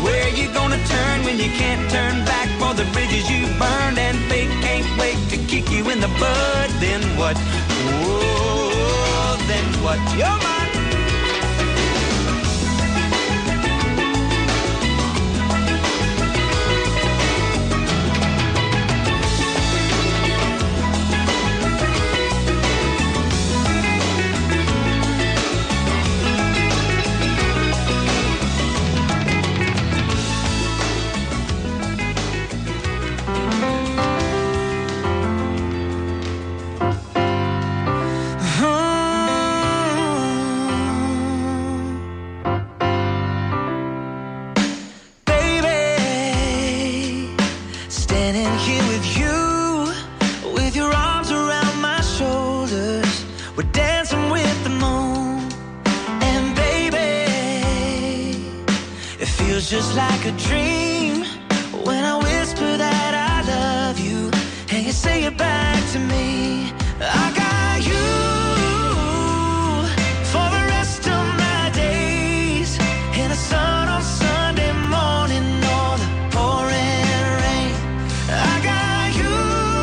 Where you gonna turn when you can't turn back for the bridges you burned, and fate can't wait to kick you in the bud? Then what? Oh, then what? You're mine. Just like a dream when I whisper that I love you and you say it back to me. I got you for the rest of my days, in the sun on Sunday morning or the pouring rain. I got you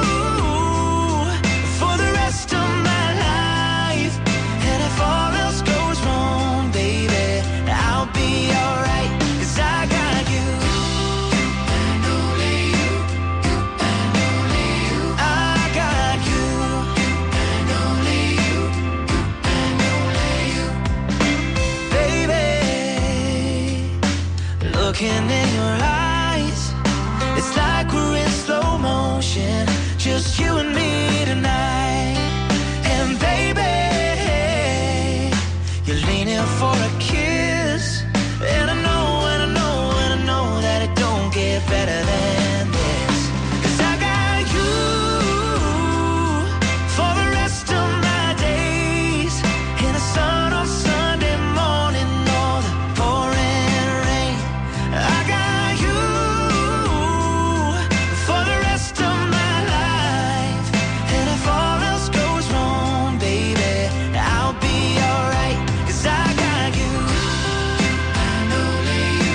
for the rest of my life, and if all else goes wrong, baby, I'll be alright. I got you, and only you, and only you. I got you, and only you, and only you. Baby, looking in your eyes, it's like we're in slow motion, just you and me tonight. And baby, you're leaning for a kiss, and I know that it don't get better than this. 'Cause I got you for the rest of my days, in the sun on Sunday morning or the pouring rain. I got you for the rest of my life, and if all else goes wrong, baby, I'll be alright. 'Cause I got you, and only you.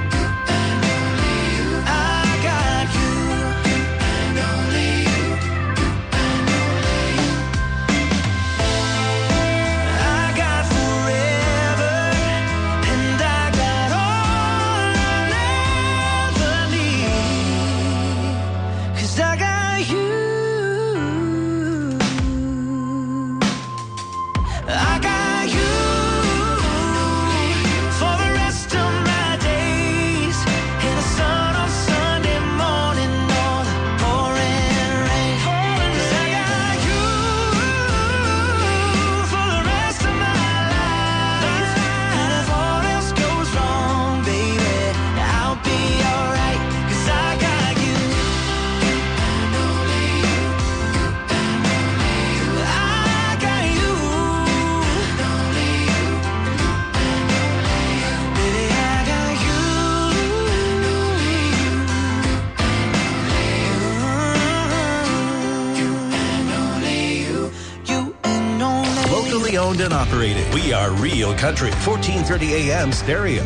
Owned and operated. We are Real Country. 1430 AM stereo.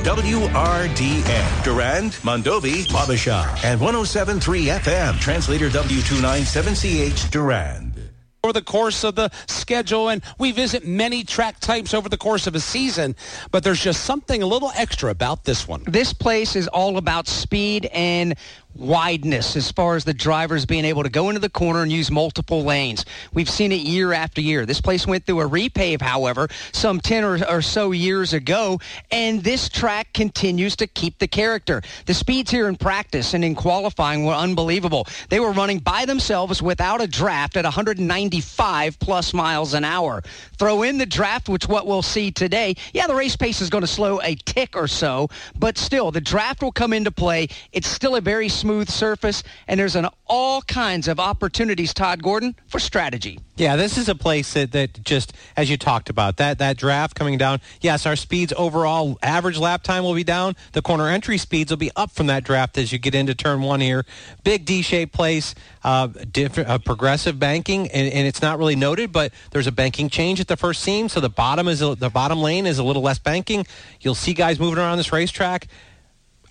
WRDN. Durand, Mondovi, Wabasha. And 107.3 FM. Translator W297CH Durand. Over the course of the schedule, and we visit many track types over the course of a season, but there's just something a little extra about this one. This place is all about speed and wideness as far as the drivers being able to go into the corner and use multiple lanes. We've seen it year after year. This place went through a repave, however, some 10 or so years ago, and this track continues to keep the character. The speeds here in practice and in qualifying were unbelievable. They were running by themselves without a draft at 195 plus miles an hour. Throw in the draft, which what we'll see today. Yeah, the race pace is going to slow a tick or so, but still, the draft will come into play. It's still a very smooth surface, and there's all kinds of opportunities, Todd Gordon, for strategy. Yeah, this is a place that just, as you talked about, that draft coming down, yes, our speeds overall, average lap time will be down. The corner entry speeds will be up from that draft as you get into turn one here. Big D-shaped place, different progressive banking, and it's not really noted, but there's a banking change at the first seam, so the bottom lane is a little less banking. You'll see guys moving around this racetrack.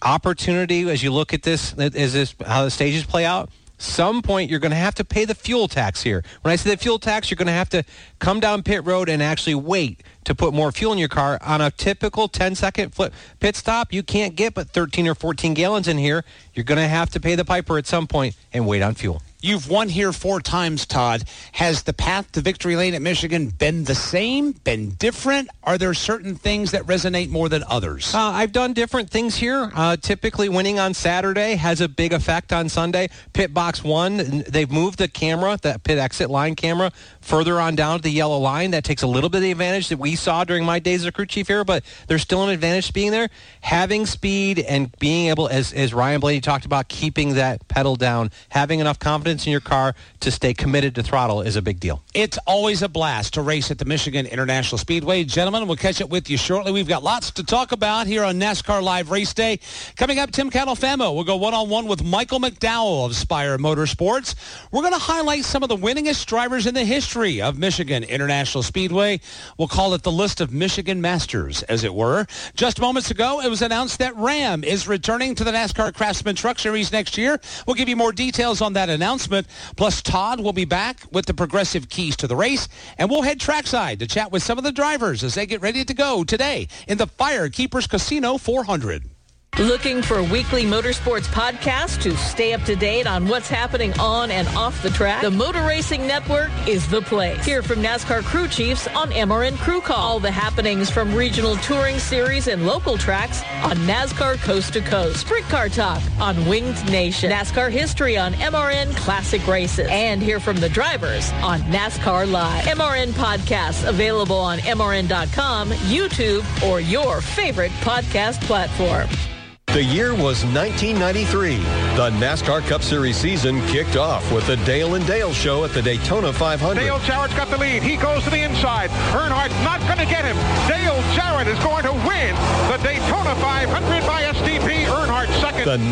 opportunity as you look at this, is this how the stages play out? Some point you're going to have to pay the fuel tax here. When I say the fuel tax, you're going to have to come down pit road and actually wait to put more fuel in your car. On a typical 10-second pit stop, you can't get but 13 or 14 gallons in here. You're going to have to pay the piper at some point and wait on fuel. You've won here 4 times, Todd. Has the path to victory lane at Michigan been the same, been different? Are there certain things that resonate more than others? I've done different things here. Typically, winning on Saturday has a big effect on Sunday. Pit box 1, they've moved the camera, that pit exit line camera, further on down to the yellow line. That takes a little bit of the advantage that we saw during my days as a crew chief here, but there's still an advantage to being there. Having speed and being able, as Ryan Blaney talked about, keeping that pedal down, having enough confidence in your car to stay committed to throttle is a big deal. It's always a blast to race at the Michigan International Speedway. Gentlemen, we'll catch up with you shortly. We've got lots to talk about here on NASCAR Live Race Day. Coming up, Tim Catalfamo will go one-on-one with Michael McDowell of Spire Motorsports. We're going to highlight some of the winningest drivers in the history of Michigan International Speedway. We'll call it the list of Michigan Masters, as it were. Just moments ago, it was announced that Ram is returning to the NASCAR Craftsman Truck Series next year. We'll give you more details on that announcement. Plus, Todd will be back with the progressive keys to the race, and we'll head trackside to chat with some of the drivers as they get ready to go today in the Firekeepers Casino 400. Looking for a weekly motorsports podcast to stay up to date on what's happening on and off the track? The Motor Racing Network is the place. Hear from NASCAR crew chiefs on MRN Crew Call. All the happenings from regional touring series and local tracks on NASCAR Coast to Coast. Sprint Car Talk on Winged Nation. NASCAR history on MRN Classic Races. And hear from the drivers on NASCAR Live. MRN podcasts available on MRN.com, YouTube, or your favorite podcast platform. The year was 1993. The NASCAR Cup Series season kicked off with the Dale and Dale Show at the Daytona 500. Dale Jarrett's got the lead. He goes to the inside. Earnhardt's not going to get him. Dale Jarrett is going to win the Daytona 500 by STP. Earnhardt second. The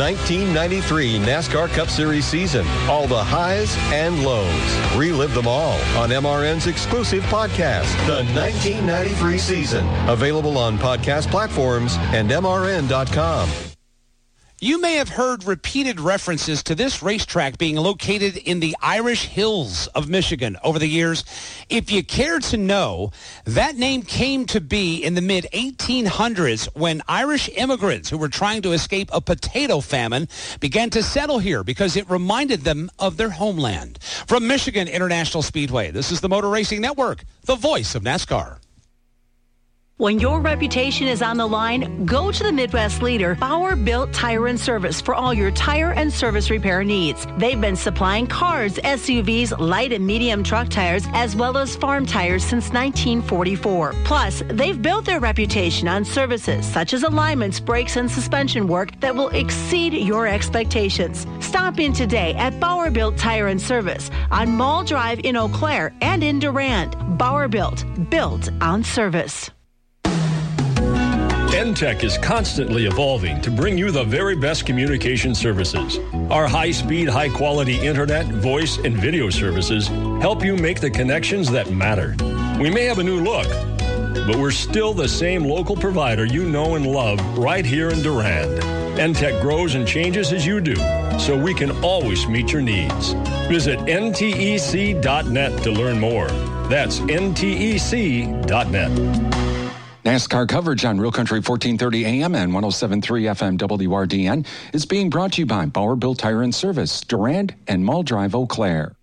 1993 NASCAR Cup Series season. All the highs and lows. Relive them all on MRN's exclusive podcast, The 1993 Season. Available on podcast platforms and MRN.com. You may have heard repeated references to this racetrack being located in the Irish Hills of Michigan over the years. If you care to know, that name came to be in the mid-1800s when Irish immigrants who were trying to escape a potato famine began to settle here because it reminded them of their homeland. From Michigan International Speedway, this is the Motor Racing Network, the voice of NASCAR. When your reputation is on the line, go to the Midwest leader, Bauer Built Tire and Service, for all your tire and service repair needs. They've been supplying cars, SUVs, light and medium truck tires, as well as farm tires since 1944. Plus, they've built their reputation on services such as alignments, brakes, and suspension work that will exceed your expectations. Stop in today at Bauer Built Tire and Service on Mall Drive in Eau Claire and in Durand. Bauer Built on service. NTEC is constantly evolving to bring you the very best communication services. Our high-speed, high-quality internet, voice, and video services help you make the connections that matter. We may have a new look, but we're still the same local provider you know and love right here in Durand. NTEC grows and changes as you do, so we can always meet your needs. Visit ntec.net to learn more. That's ntec.net. NASCAR coverage on Real Country 1430 AM and 107.3 FM WRDN is being brought to you by Bauer Built Tire and Service, Durand and Mall Drive, Eau Claire.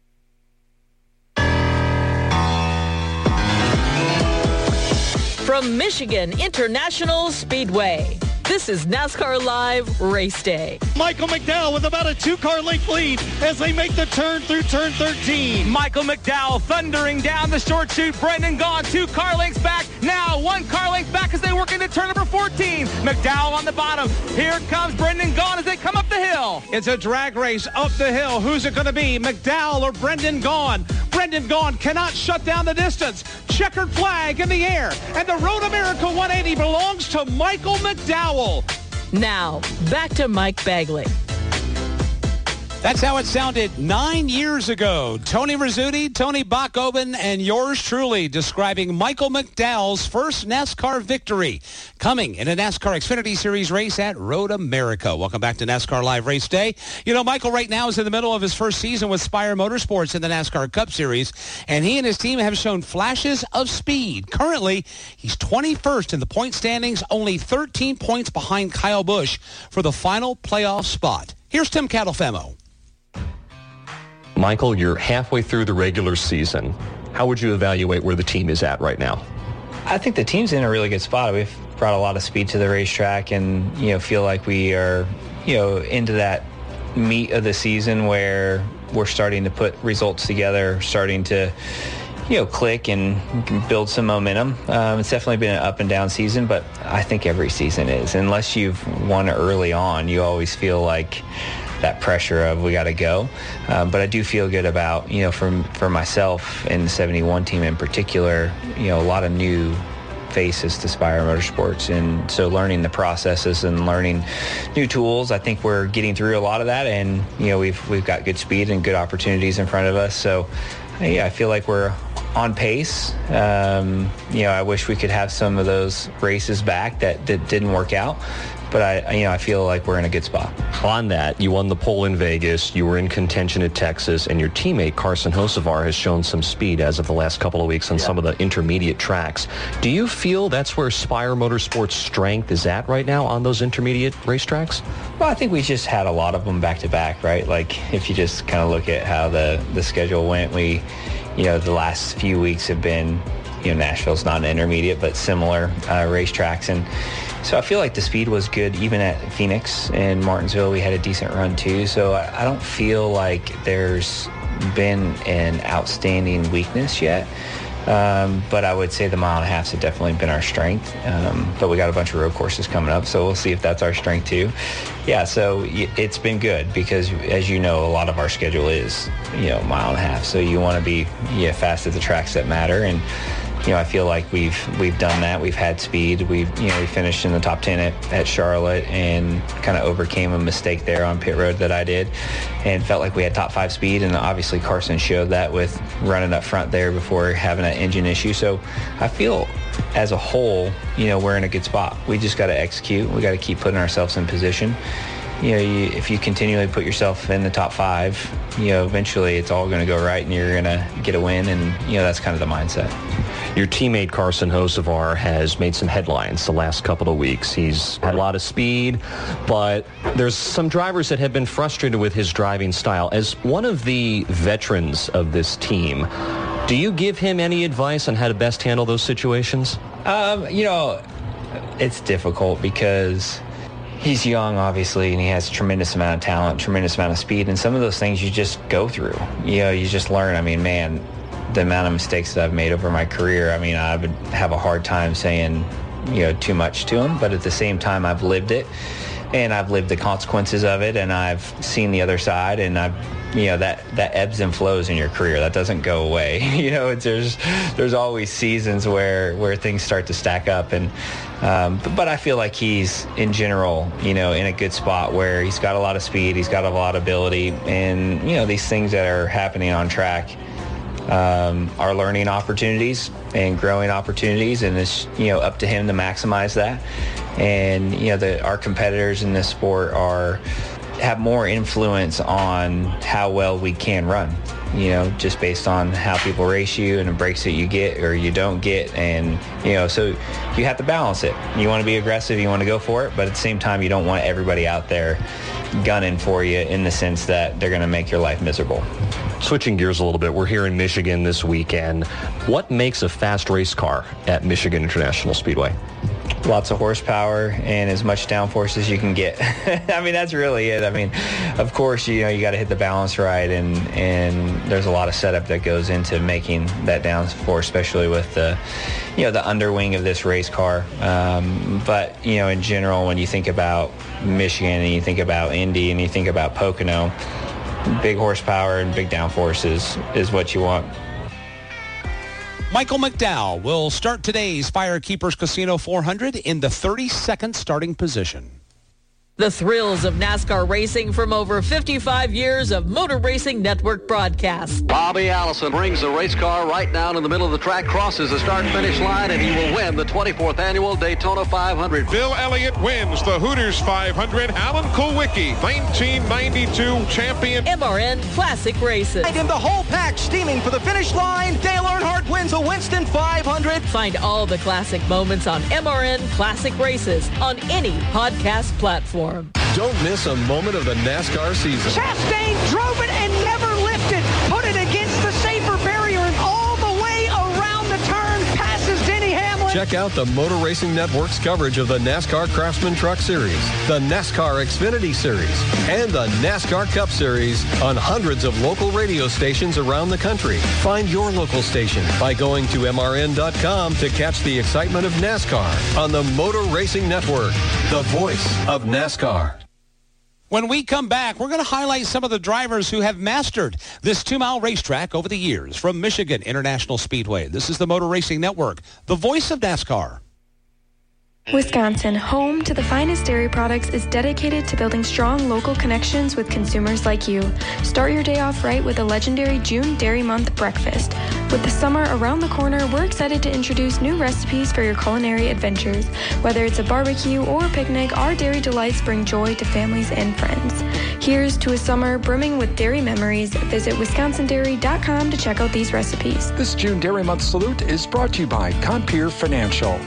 From Michigan International Speedway, this is NASCAR Live Race Day. Michael McDowell with about a 2-car length lead as they make the turn through turn 13. Michael McDowell thundering down the short chute. Brendan Gaughan 2-car lengths back. Now 1-car length back as they work into turn number 14. McDowell on the bottom. Here comes Brendan Gaughan as they come up the hill. It's a drag race up the hill. Who's it going to be, McDowell or Brendan Gaughan? Brendan Gaughan cannot shut down the distance. Checkered flag in the air. And the Road America 180 belongs to Michael McDowell. Now, back to Mike Bagley. That's how it sounded 9 years ago. Tony Rizzuti, Tony Bachhoven, and yours truly describing Michael McDowell's first NASCAR victory coming in a NASCAR Xfinity Series race at Road America. Welcome back to NASCAR Live Race Day. You know, Michael right now is in the middle of his first season with Spire Motorsports in the NASCAR Cup Series, and he and his team have shown flashes of speed. Currently, he's 21st in the point standings, only 13 points behind Kyle Busch for the final playoff spot. Here's Tim Catalfemo. Michael, you're halfway through the regular season. How would you evaluate where the team is at right now? I think the team's in a really good spot. We've brought a lot of speed to the racetrack and, feel like we are, into that meat of the season where we're starting to put results together, starting to, click and build some momentum. It's definitely been an up and down season, but I think every season is. Unless you've won early on, you always feel like that pressure of we got to go. But I do feel good about, for myself and the 71 team in particular, a lot of new faces to Spire Motorsports. And so learning the processes and learning new tools, I think we're getting through a lot of that. And, we've got good speed and good opportunities in front of us. So, yeah, I feel like we're on pace. I wish we could have some of those races back that didn't work out. But I feel like we're in a good spot. On that, you won the pole in Vegas, you were in contention at Texas, and your teammate Carson Hocevar has shown some speed as of the last couple of weeks on some of the intermediate tracks. Do you feel that's where Spire Motorsports' strength is at right now on those intermediate racetracks? Well, I think we just had a lot of them back to back, right? Like if you just kind of look at how the schedule went, we, the last few weeks have been, Nashville's not an intermediate, but similar racetracks. And so I feel like the speed was good even at Phoenix and Martinsville. We had a decent run too. So I don't feel like there's been an outstanding weakness yet. But I would say the mile and a halves have definitely been our strength. But we got a bunch of road courses coming up, so we'll see if that's our strength too. Yeah, so it's been good because, as you know, a lot of our schedule is, mile and a half. So you want to be fast at the tracks that matter. And I feel like we've done that. We've had speed. We finished in the top 10 at Charlotte and kind of overcame a mistake there on pit road that I did and felt like we had top 5 speed. And obviously Carson showed that with running up front there before having that engine issue. So I feel as a whole, we're in a good spot. We just got to execute. We got to keep putting ourselves in position. If you continually put yourself in the top 5, eventually it's all going to go right and you're going to get a win. And, that's kind of the mindset. Your teammate Carson Hocevar has made some headlines the last couple of weeks. He's had a lot of speed, but there's some drivers that have been frustrated with his driving style. As one of the veterans of this team, do you give him any advice on how to best handle those situations? It's difficult because he's young, obviously, and he has a tremendous amount of talent, tremendous amount of speed, and some of those things you just go through. You just learn. I mean, man, the amount of mistakes that I've made over my career, I mean, I would have a hard time saying, too much to him, but at the same time, I've lived it, and I've lived the consequences of it, and I've seen the other side, and I've, that ebbs and flows in your career. That doesn't go away. There's always seasons where things start to stack up, and but I feel like he's in general, in a good spot where he's got a lot of speed, he's got a lot of ability, and these things that are happening on track are learning opportunities and growing opportunities, and it's up to him to maximize that. And our competitors in this sport have more influence on how well we can run, just based on how people race you and the breaks that you get or you don't get. And, so you have to balance it. You want to be aggressive, you want to go for it, but at the same time, you don't want everybody out there gunning for you in the sense that they're going to make your life miserable. Switching gears a little bit, we're here in Michigan this weekend. What makes a fast race car at Michigan International Speedway? Lots of horsepower and as much downforce as you can get. I mean, that's really it. I mean, of course, you got to hit the balance right, and there's a lot of setup that goes into making that downforce, especially with the underwing of this race car. But, in general, when you think about Michigan and you think about Indy and you think about Pocono, big horsepower and big downforce is what you want. Michael McDowell will start today's Firekeepers Casino 400 in the 32nd starting position. The thrills of NASCAR racing from over 55 years of Motor Racing Network broadcasts. Bobby Allison brings the race car right down in the middle of the track, crosses the start-finish line, and he will win the 24th annual Daytona 500. Bill Elliott wins the Hooters 500. Alan Kulwicki, 1992 champion. MRN Classic Races. And the whole pack steaming for the finish line. Dale Earnhardt wins the Winston 500. Find all the classic moments on MRN Classic Races on any podcast platform. Don't miss a moment of the NASCAR season. Chastain drove it and never lifted. Put it against the safer barrier and all the way around the turn. Passes Denny Hamlin. Check out the Motor Racing Network's coverage of the NASCAR Craftsman Truck Series, the NASCAR Xfinity Series, and the NASCAR Cup Series on hundreds of local radio stations around the country. Find your local station by going to MRN.com to catch the excitement of NASCAR on the Motor Racing Network, the voice of NASCAR. When we come back, we're going to highlight some of the drivers who have mastered this 2-mile racetrack over the years from Michigan International Speedway. This is the Motor Racing Network, the voice of NASCAR. Wisconsin, home to the finest dairy products, is dedicated to building strong local connections with consumers like you. Start your day off right with a legendary June Dairy Month breakfast. With the summer around the corner, we're excited to introduce new recipes for your culinary adventures. Whether it's a barbecue or a picnic, our dairy delights bring joy to families and friends. Here's to a summer brimming with dairy memories. Visit WisconsinDairy.com to check out these recipes. This June Dairy Month salute is brought to you by Compeer Financial.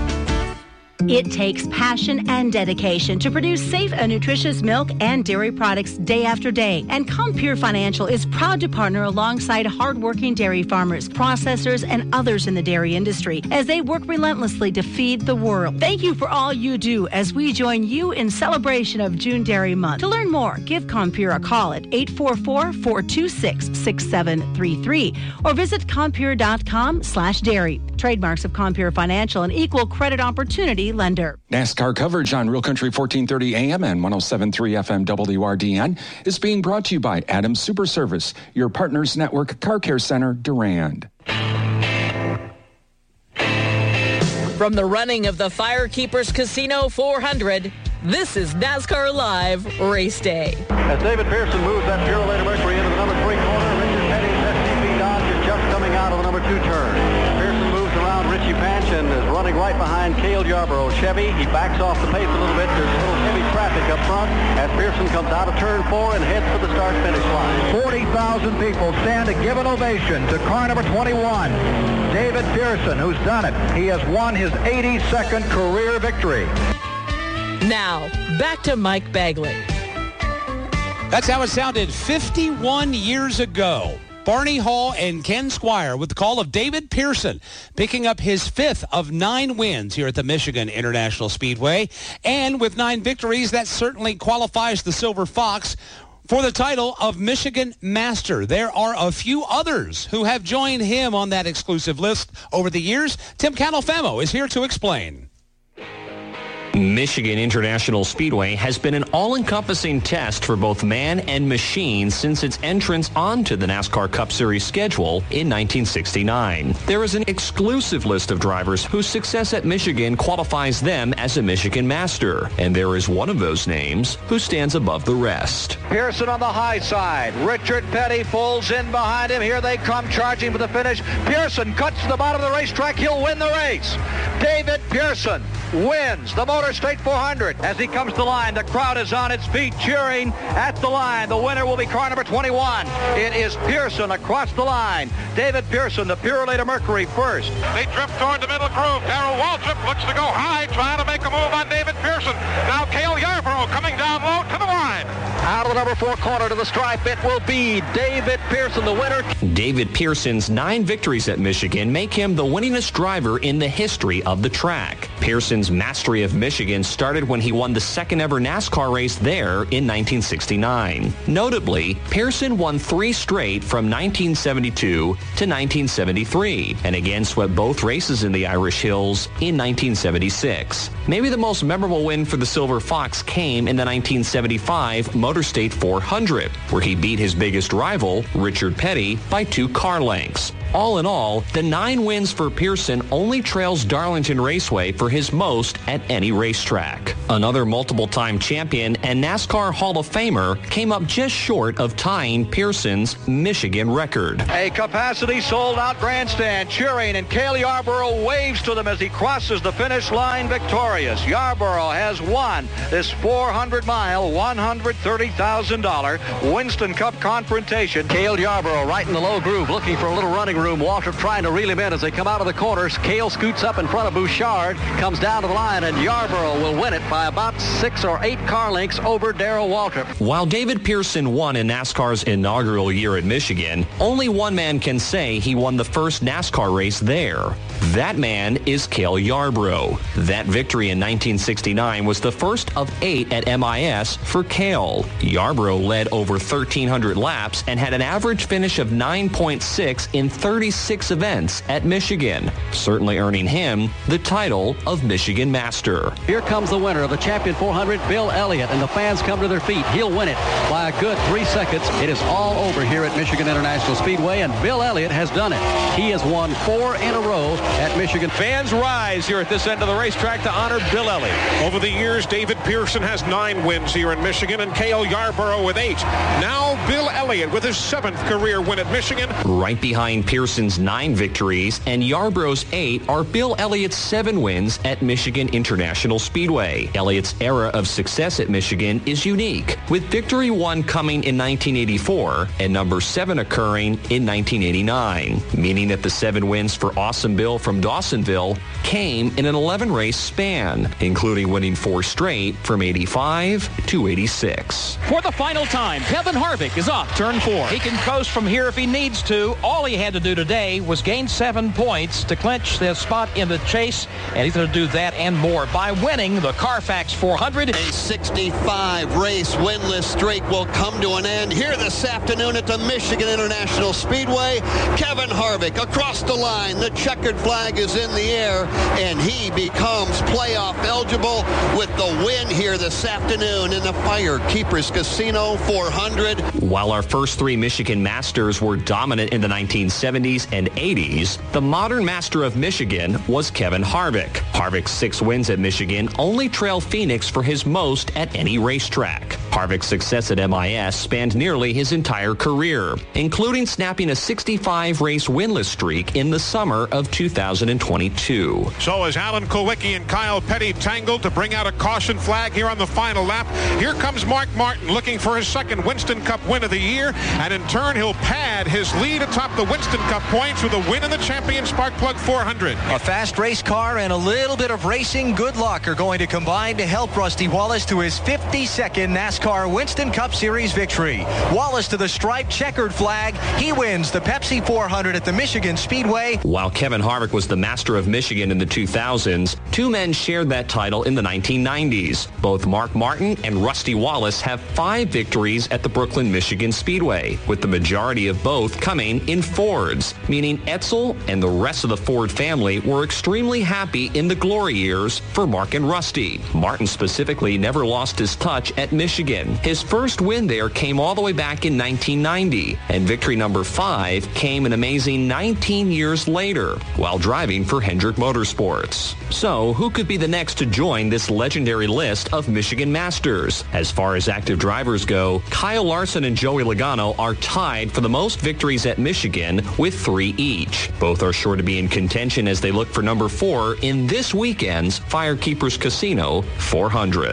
It takes passion and dedication to produce safe and nutritious milk and dairy products day after day. And Compeer Financial is proud to partner alongside hardworking dairy farmers, processors, and others in the dairy industry as they work relentlessly to feed the world. Thank you for all you do as we join you in celebration of June Dairy Month. To learn more, give Compeer a call at 844-426-6733 or visit Compeer.com/dairy. Trademarks of Compeer Financial, an equal credit opportunity lender. NASCAR coverage on Real Country 1430 AM and 107.3 FM WRDN is being brought to you by Adams Super Service, your partners network car care center, Durand. From the running of the Firekeepers Casino 400, this is NASCAR Live Race Day. As David Pearson moves that Purolator Mercury into the number 3 corner, Richard Petty's STP Dodge is just coming out of the number 2 turn. Pearson moves around Richie Panch and is running right behind Cale Yarborough Chevy. He backs off the pace a little bit. There's a little heavy traffic up front as Pearson comes out of turn 4 and heads for the start-finish line. 40,000 people stand to give an ovation to car number 21, David Pearson, who's done it. He has won his 82nd career victory. Now, back to Mike Bagley. That's how it sounded 51 years ago. Barney Hall and Ken Squire with the call of David Pearson, picking up his 5th of 9 wins here at the Michigan International Speedway. And with 9 victories, that certainly qualifies the Silver Fox for the title of Michigan Master. There are a few others who have joined him on that exclusive list over the years. Tim Catalfamo is here to explain. Michigan International Speedway has been an all-encompassing test for both man and machine since its entrance onto the NASCAR Cup Series schedule in 1969. There is an exclusive list of drivers whose success at Michigan qualifies them as a Michigan Master, and there is one of those names who stands above the rest. Pearson on the high side. Richard Petty pulls in behind him. Here they come charging for the finish. Pearson cuts to the bottom of the racetrack. He'll win the race. David Pearson wins the Motor State 400. As he comes to the line, the crowd is on its feet cheering at the line. The winner will be car number 21. It is Pearson across the line. David Pearson, the Purolator Mercury, first. They drift toward the middle groove. Darrell Waltrip looks to go high, trying to make a move on David Pearson. Now Cale Yarborough coming down low to the line. Out of the number 4 corner to the stripe, it will be David Pearson, the winner. David Pearson's 9 victories at Michigan make him the winningest driver in the history of the track. Pearson's mastery of Michigan started when he won the second ever NASCAR race there in 1969. Notably, Pearson won 3 straight from 1972 to 1973, and again swept both races in the Irish Hills in 1976. Maybe the most memorable win for the Silver Fox came in the 1975 Motor State 400, where he beat his biggest rival, Richard Petty, by 2 car lengths. All in all, the 9 wins for Pearson only trails Darlington Raceway for his most at any racetrack. Another multiple-time champion and NASCAR Hall of Famer came up just short of tying Pearson's Michigan record. A capacity sold-out grandstand cheering, and Cale Yarborough waves to them as he crosses the finish line victorious. Yarborough has won this 400-mile, $130,000 Winston Cup confrontation. Cale Yarborough right in the low groove, looking for a little running room. Waltrip trying to reel him in as they come out of the corners. Cale scoots up in front of Bouchard, comes down to the line, and Yarborough will win it by about 6 or 8 car lengths over Darrell Waltrip. While David Pearson won in NASCAR's inaugural year at Michigan, only one man can say he won the first NASCAR race there. That man is Cale Yarborough. That victory in 1969 was the first of 8 at MIS for Cale. Yarborough led over 1,300 laps and had an average finish of 9.6 in 36 events at Michigan, certainly earning him the title of Michigan Master. Here comes the winner of the Champion 400, Bill Elliott, and the fans come to their feet. He'll win it by a good 3 seconds. It is all over here at Michigan International Speedway, and Bill Elliott has done it. He has won 4 in a row at Michigan. Fans rise here at this end of the racetrack to honor Bill Elliott. Over the years, David Pearson has 9 wins here in Michigan and Cale Yarborough with 8. Now Bill Elliott with his 7th career win at Michigan. Right behind Pearson's 9 victories and Yarborough's 8 are Bill Elliott's 7 wins at Michigan International Speedway. Elliott's era of success at Michigan is unique, with victory 1 coming in 1984 and number 7 occurring in 1989, meaning that the 7 wins for Awesome Bill from Dawsonville came in an 11-race span, including winning 4 straight from 85 to 86. For the final time, Kevin Harvick is off turn 4. He can coast from here if he needs to. All he had to do today was gain 7 points to clinch the spot in the chase, and he's going to do that and more by winning the Carfax 400. A 65-race winless streak will come to an end here this afternoon at the Michigan International Speedway. Kevin Harvick across the line. The checkered flag is in the air, and he becomes playoff eligible with the win here this afternoon in the Firekeepers Casino 400. While our first 3 Michigan Masters were dominant in the 1970s and 80s, the modern Master of Michigan was Kevin Harvick. Harvick's 6 wins at Michigan only trail Phoenix for his most at any racetrack. Harvick's success at MIS spanned nearly his entire career, including snapping a 65-race winless streak in the summer of 2022. So as Alan Kulwicki and Kyle Petty tangled to bring out a caution flag here on the final lap, here comes Mark Martin looking for his 2nd Winston Cup win of the year, and in turn he'll pad his lead atop the Winston Cup points with a win in the Champion Sparkplug 400. A fast race car and a little bit of racing good luck are going to combine to help Rusty Wallace to his 52nd NASCAR Winston Cup Series victory. Wallace to the striped checkered flag. He wins the Pepsi 400 at the Michigan Speedway. While Kevin Harvick was the Master of Michigan in the 2000s, 2 men shared that title in the 1990s. Both Mark Martin and Rusty Wallace have 5 victories at the Brooklyn, Michigan Speedway, with the majority of both coming in Fords, meaning Edsel and the rest of the Ford family were extremely happy in the glory years for Mark and Rusty. Martin specifically never lost his touch at Michigan. His first win there came all the way back in 1990, and victory number 5 came an amazing 19 years later while driving for Hendrick Motorsports. So, who could be the next to join this legendary list of Michigan Masters? As far as active drivers go, Kyle Larson and Joey Logano are tied for the most victories at Michigan with 3 each. Both are sure to be in contention as they look for number 4 in this weekend's Firekeepers Casino 400.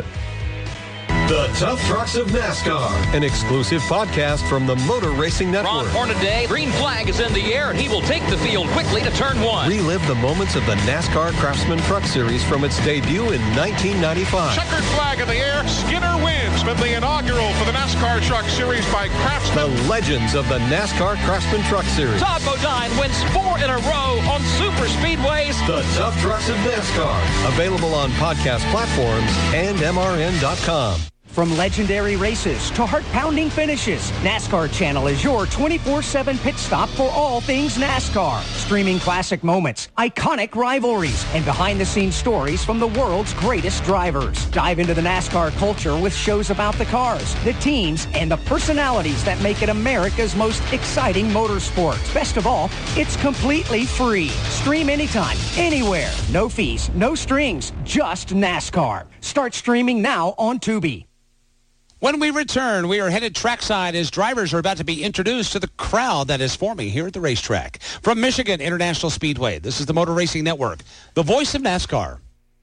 The Tough Trucks of NASCAR, an exclusive podcast from the Motor Racing Network. Ron Hornaday, green flag is in the air, and he will take the field quickly to turn 1. Relive the moments of the NASCAR Craftsman Truck Series from its debut in 1995. Checkered flag in the air. Skinner wins, but the inaugural for the NASCAR Truck Series by Craftsman. The legends of the NASCAR Craftsman Truck Series. Todd Bodine wins 4 in a row on super speedways. The Tough Trucks of NASCAR, available on podcast platforms and MRN.com. From legendary races to heart-pounding finishes, NASCAR Channel is your 24/7 pit stop for all things NASCAR. Streaming classic moments, iconic rivalries, and behind-the-scenes stories from the world's greatest drivers. Dive into the NASCAR culture with shows about the cars, the teams, and the personalities that make it America's most exciting motorsport. Best of all, it's completely free. Stream anytime, anywhere. No fees, no strings, just NASCAR. Start streaming now on Tubi. When we return, we are headed trackside as drivers are about to be introduced to the crowd that is forming here at the racetrack. From Michigan International Speedway, this is the Motor Racing Network, the voice of NASCAR.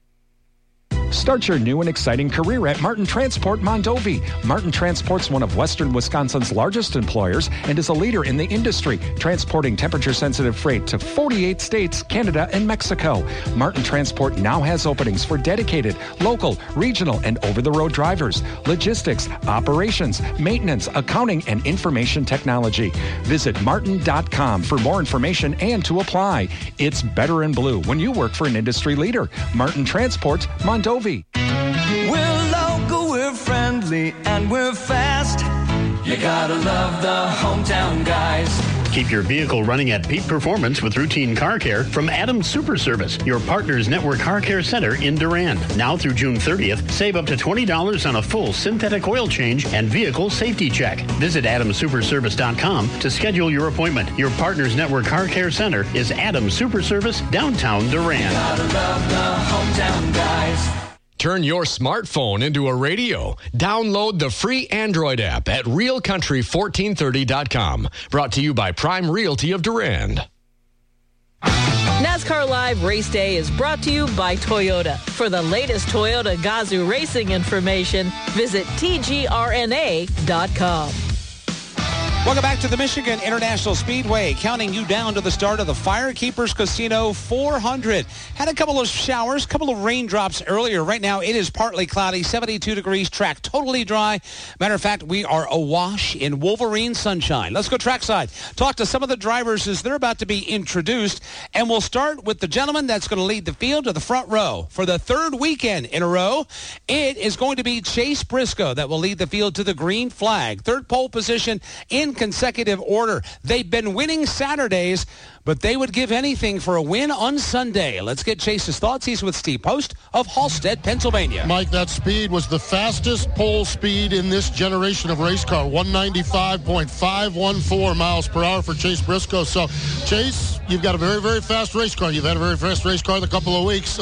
Start your new and exciting career at Martin Transport Mondovi. Martin Transport's one of Western Wisconsin's largest employers and is a leader in the industry, transporting temperature-sensitive freight to 48 states, Canada, and Mexico. Martin Transport now has openings for dedicated, local, regional, and over-the-road drivers, logistics, operations, maintenance, accounting, and information technology. Visit martin.com for more information and to apply. It's better in blue when you work for an industry leader. Martin Transport Mondovi. We're local, we're friendly, and we're fast. You gotta love the hometown guys. Keep your vehicle running at peak performance with routine car care from Adams Super Service, your partner's network car care center in Durand. Now through June 30th, save up to $20 on a full synthetic oil change and vehicle safety check. Visit AdamSuperService.com to schedule your appointment. Your partner's network car care center is Adams Super Service, downtown Durand. You gotta love the hometown guys. Turn your smartphone into a radio. Download the free Android app at realcountry1430.com. Brought to you by Prime Realty of Durand. NASCAR Live Race Day is brought to you by Toyota. For the latest Toyota Gazoo racing information, visit tgrna.com. Welcome back to the Michigan International Speedway, counting you down to the start of the Firekeepers Casino 400. Had a couple of showers, couple of raindrops earlier. Right now it is partly cloudy, 72 degrees, track totally dry. Matter of fact, we are awash in Wolverine sunshine. Let's go trackside. Talk to some of the drivers as they're about to be introduced. And we'll start with the gentleman that's going to lead the field to the front row. For the third weekend in a row, it is going to be Chase Briscoe that will lead the field to the green flag. Third pole position in consecutive order. They've been winning Saturdays, but they would give anything for a win on Sunday. Let's get Chase's thoughts. He's with Steve Post of Halstead, Pennsylvania. Mike, that speed was the fastest pole speed in this generation of race car, 195.514 miles per hour for Chase Briscoe. So, Chase, you've got a very, very fast race car. You've had a very fast race car last couple of weeks.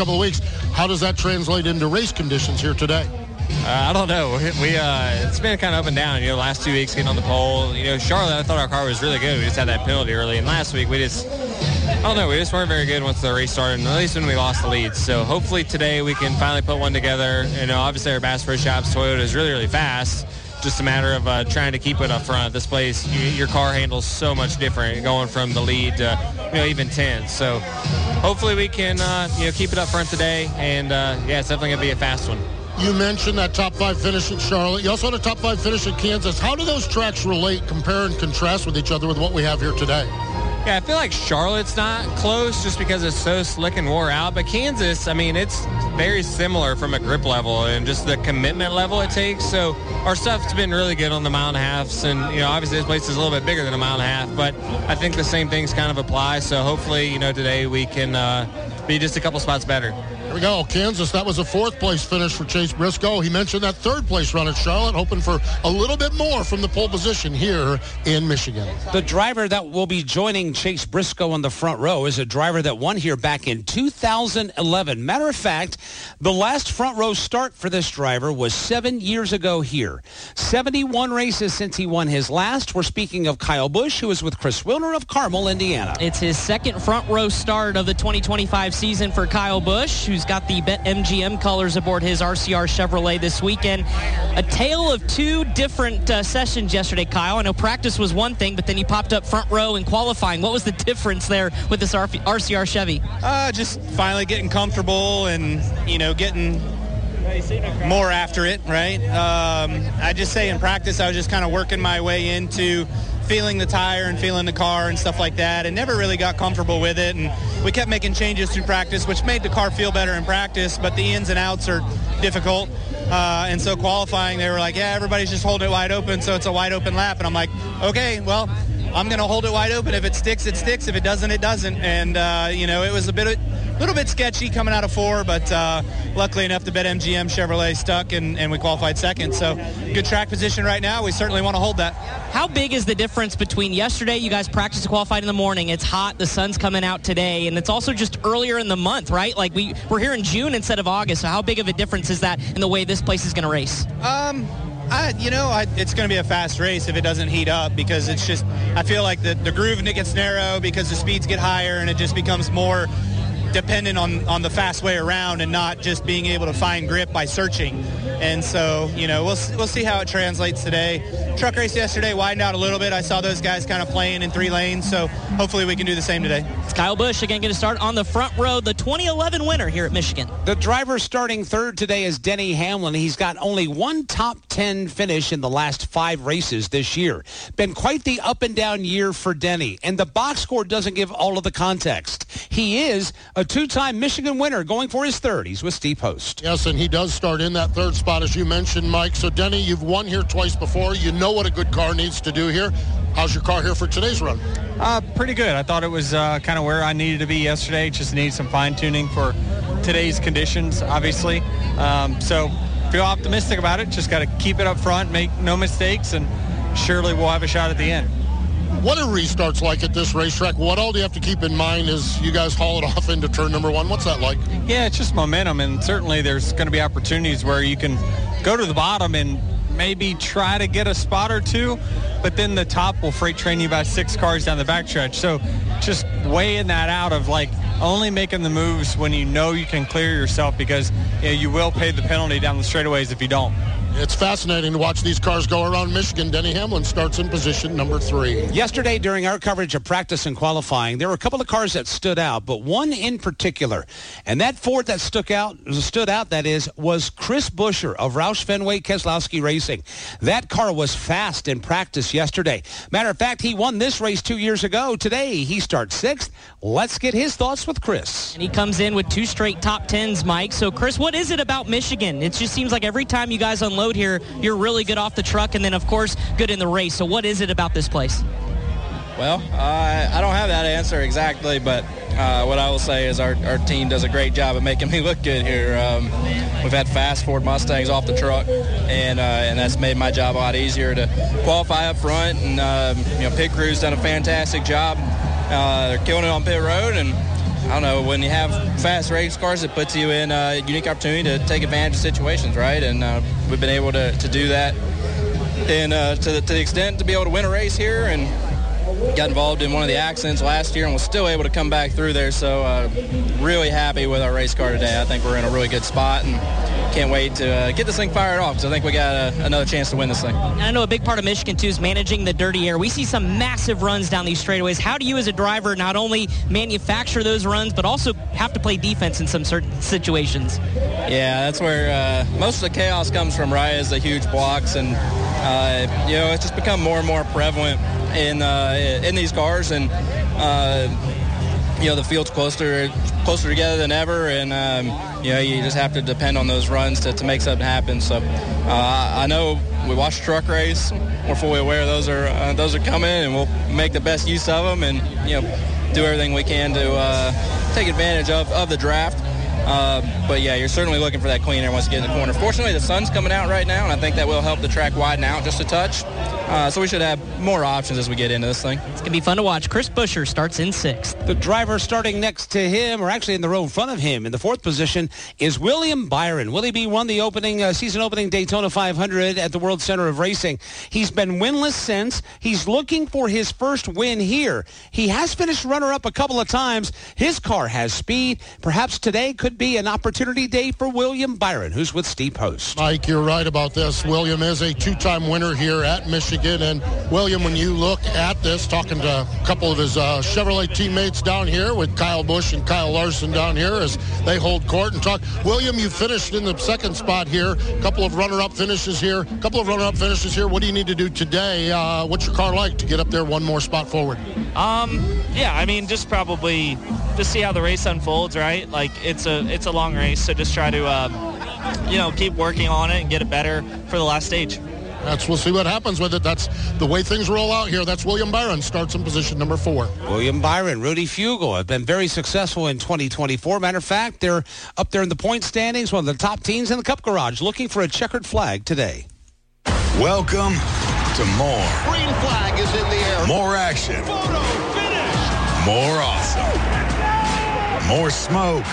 How does that translate into race conditions here today? I don't know. It's been kind of up and down, last 2 weeks getting on the pole. Charlotte, I thought our car was really good. We just had that penalty early. And last week, we just weren't very good once the race started, at least when we lost the lead. So hopefully today we can finally put one together. Obviously our Bass Pro Shops Toyota is really, really fast. Just a matter of trying to keep it up front. This place, your car handles so much different going from the lead to, even 10th. So hopefully we can, keep it up front today. And, it's definitely going to be a fast one. You mentioned that top 5 finish at Charlotte. You also had a top 5 finish at Kansas. How do those tracks relate, compare, and contrast with each other with what we have here today? Yeah, I feel like Charlotte's not close just because it's so slick and wore out. But Kansas, it's very similar from a grip level and just the commitment level it takes. So our stuff's been really good on the mile and a halfs. And, obviously this place is a little bit bigger than a mile and a half. But I think the same things kind of apply. So hopefully, today we can be just a couple spots better. Here we go. Kansas, that was a 4th place finish for Chase Briscoe. He mentioned that 3rd place run at Charlotte, hoping for a little bit more from the pole position here in Michigan. The driver that will be joining Chase Briscoe on the front row is a driver that won here back in 2011. Matter of fact, the last front row start for this driver was 7 years ago here. 71 races since he won his last. We're speaking of Kyle Busch, who is with Chris Wilner of Carmel, Indiana. It's his second front row start of the 2025 season for Kyle Busch, who's got the BetMGM colors aboard his RCR Chevrolet this weekend. A tale of 2 different sessions yesterday, Kyle. I know practice was one thing, but then you popped up front row in qualifying. What was the difference there with this RCR Chevy? Just finally getting comfortable and, getting more after it, right? I just say in practice, I was just kind of working my way into feeling the tire and feeling the car and stuff like that, and never really got comfortable with it. And we kept making changes through practice, which made the car feel better in practice, but the ins and outs are difficult. And so qualifying, they were like, yeah, everybody's just holding it wide open, so it's a wide open lap. And I'm like, okay, well, I'm going to hold it wide open. If it sticks, it sticks. If it doesn't, it doesn't. And, it was a little bit sketchy coming out of 4, but luckily enough, the BetMGM Chevrolet stuck, and we qualified second. So good track position right now. We certainly want to hold that. How big is the difference between yesterday, you guys practiced and qualified in the morning, it's hot, the sun's coming out today, and it's also just earlier in the month, right? Like we're here in June instead of August, so how big of a difference is that in the way this place is going to race? It's going to be a fast race if it doesn't heat up, because it's just, I feel like the groove gets narrow because the speeds get higher, and it just becomes more dependent on the fast way around and not just being able to find grip by searching. And so, we'll see how it translates today. Truck race yesterday widened out a little bit. I saw those guys kind of playing in 3 lanes, so hopefully we can do the same today. It's Kyle Busch again going to start on the front row, the 2011 winner here at Michigan. The driver starting third today is Denny Hamlin. He's got only one top 10 finish in the last 5 races this year. Been quite the up and down year for Denny, and the box score doesn't give all of the context. He is a 2-time Michigan winner going for his third. He's with Steve Post. Yes, and he does start in that third spot, as you mentioned, Mike. So, Denny, you've won here twice before. You know what a good car needs to do here. How's your car here for today's run? Pretty good. I thought it was kind of where I needed to be yesterday. Just needed some fine-tuning for today's conditions, obviously. So feel optimistic about it. Just got to keep it up front, make no mistakes, and surely we'll have a shot at the end. What are restarts like at this racetrack? What all do you have to keep in mind as you guys haul it off into turn number 1? What's that like? Yeah, it's just momentum, and certainly there's going to be opportunities where you can go to the bottom and maybe try to get a spot or 2, but then the top will freight train you about 6 cars down the backstretch. So just weighing that out of only making the moves when you know you can clear yourself, because you will pay the penalty down the straightaways if you don't. It's fascinating to watch these cars go around Michigan. Denny Hamlin starts in position number 3. Yesterday, during our coverage of practice and qualifying, there were a couple of cars that stood out, but one in particular. And that Ford that stood out, was Chris Buescher of Roush Fenway Keselowski Racing. That car was fast in practice yesterday. Matter of fact, he won this race 2 years ago. Today, he starts 6th. Let's get his thoughts with Chris. And he comes in with 2 straight top 10s, Mike. So, Chris, what is it about Michigan? It just seems like every time you guys unload here, you're really good off the truck, and then, of course, good in the race. So what is it about this place? Well, I don't have that answer exactly, but what I will say is our team does a great job of making me look good here. We've had fast Ford Mustangs off the truck, and that's made my job a lot easier to qualify up front. And pit crew's done a fantastic job. They're killing it on pit road, and I don't know, when you have fast race cars, it puts you in a unique opportunity to take advantage of situations, right? And we've been able to do that, and to the extent to be able to win a race here, and got involved in one of the accidents last year and was still able to come back through there. So really happy with our race car today. I think we're in a really good spot, and can't wait to get this thing fired off, because I think we got another chance to win this thing. And I know a big part of Michigan, too, is managing the dirty air. We see some massive runs down these straightaways. How do you as a driver not only manufacture those runs, but also have to play defense in some certain situations? Yeah, that's where most of the chaos comes from, right, is the huge blocks. And, it's just become more and more prevalent in these cars. And, the field's closer together than ever, and you just have to depend on those runs to make something happen. So I know we watch the truck race. We're fully aware those are coming, and we'll make the best use of them, and do everything we can to take advantage of the draft. But yeah, you're certainly looking for that clean air once you get in the corner. Fortunately, the sun's coming out right now, and I think that will help the track widen out just a touch. So we should have more options as we get into this thing. It's going to be fun to watch. Chris Buescher starts in 6th. The driver starting next to him, or actually in the row in front of him, in the 4th position, is William Byron. Willie B won the season-opening Daytona 500 at the World Center of Racing. He's been winless since. He's looking for his first win here. He has finished runner-up a couple of times. His car has speed. Perhaps today could be an opportunity day for William Byron, who's with Steve Post. Mike, you're right about this. William is a 2-time winner here at Michigan. And William, when you look at this, talking to a couple of his Chevrolet teammates down here with Kyle Busch and Kyle Larson down here as they hold court and talk. William, you finished in the 2nd spot here. A couple of runner-up finishes here. What do you need to do today? What's your car like to get up there one more spot forward? Just probably just see how the race unfolds, right? Like it's a long race, so just try to keep working on it and get it better for the last stage. We'll see what happens with it. That's the way things roll out here. That's William Byron, starts in position number 4. William Byron, Rudy Fugle have been very successful in 2024. Matter of fact, they're up there in the point standings, one of the top teams in the Cup Garage, looking for a checkered flag today. Welcome to more. Green flag is in the air. More action. Photo finish. More awesome. More smoke.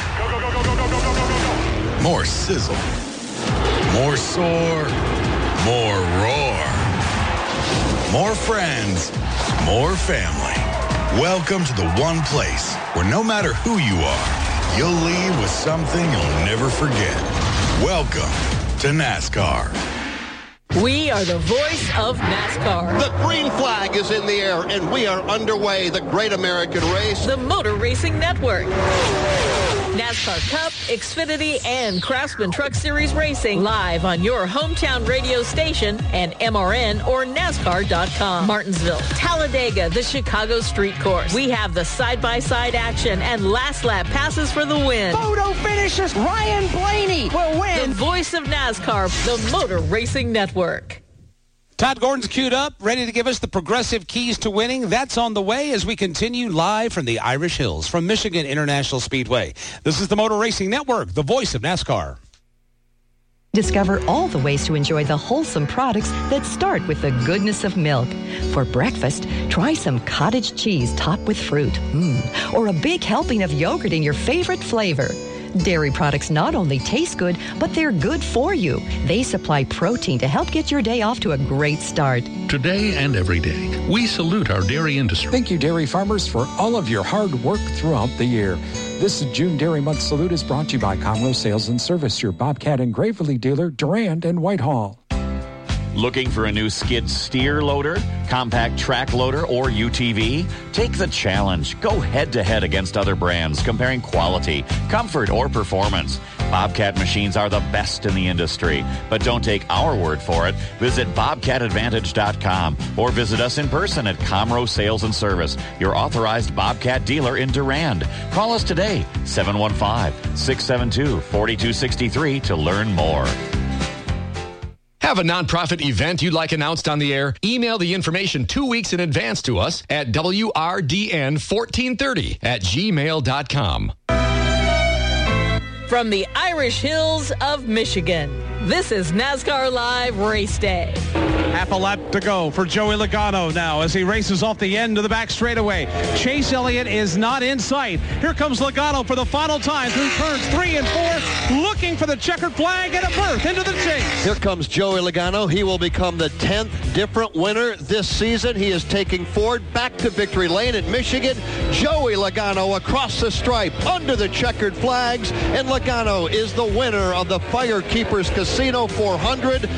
More sizzle. More soar. More roar. More friends. More family. Welcome to the one place where no matter who you are, you'll leave with something you'll never forget. Welcome to NASCAR. We are the voice of NASCAR. The green flag is in the air, and we are underway. The Great American Race. The Motor Racing Network. NASCAR Cup, Xfinity, and Craftsman Truck Series Racing live on your hometown radio station and MRN or NASCAR.com. Martinsville, Talladega, the Chicago Street Course. We have the side-by-side action and last lap passes for the win. Photo finishes. Ryan Blaney will win. The voice of NASCAR, the Motor Racing Network. Todd Gordon's queued up, ready to give us the progressive keys to winning. That's on the way as we continue live from the Irish Hills from Michigan International Speedway. This is the Motor Racing Network, the voice of NASCAR. Discover all the ways to enjoy the wholesome products that start with the goodness of milk. For breakfast, try some cottage cheese topped with fruit. Or a big helping of yogurt in your favorite flavor. Dairy products not only taste good, but they're good for you. They supply protein to help get your day off to a great start. Today and every day, we salute our dairy industry. Thank you, dairy farmers, for all of your hard work throughout the year. This June Dairy Month salute is brought to you by Conroe Sales and Service, your Bobcat and Gravely dealer, Durand and Whitehall. Looking for a new skid steer loader, compact track loader, or UTV? Take the challenge. Go head-to-head against other brands, comparing quality, comfort, or performance. Bobcat machines are the best in the industry. But don't take our word for it. Visit BobcatAdvantage.com or visit us in person at Comro Sales and Service, your authorized Bobcat dealer in Durand. Call us today, 715-672-4263 to learn more. Have a nonprofit event you'd like announced on the air? Email the information 2 weeks in advance to us at WRDN1430@gmail.com. From the Irish Hills of Michigan, this is NASCAR Live Race Day. Half a lap to go for Joey Logano now as he races off the end of the back straightaway. Chase Elliott is not in sight. Here comes Logano for the final time through turns 3 and 4, looking for the checkered flag and a berth into the chase. Here comes Joey Logano. He will become the 10th different winner this season. He is taking Ford back to victory lane at Michigan. Joey Logano across the stripe under the checkered flags, and Logano is the winner of the Firekeepers Casino 400.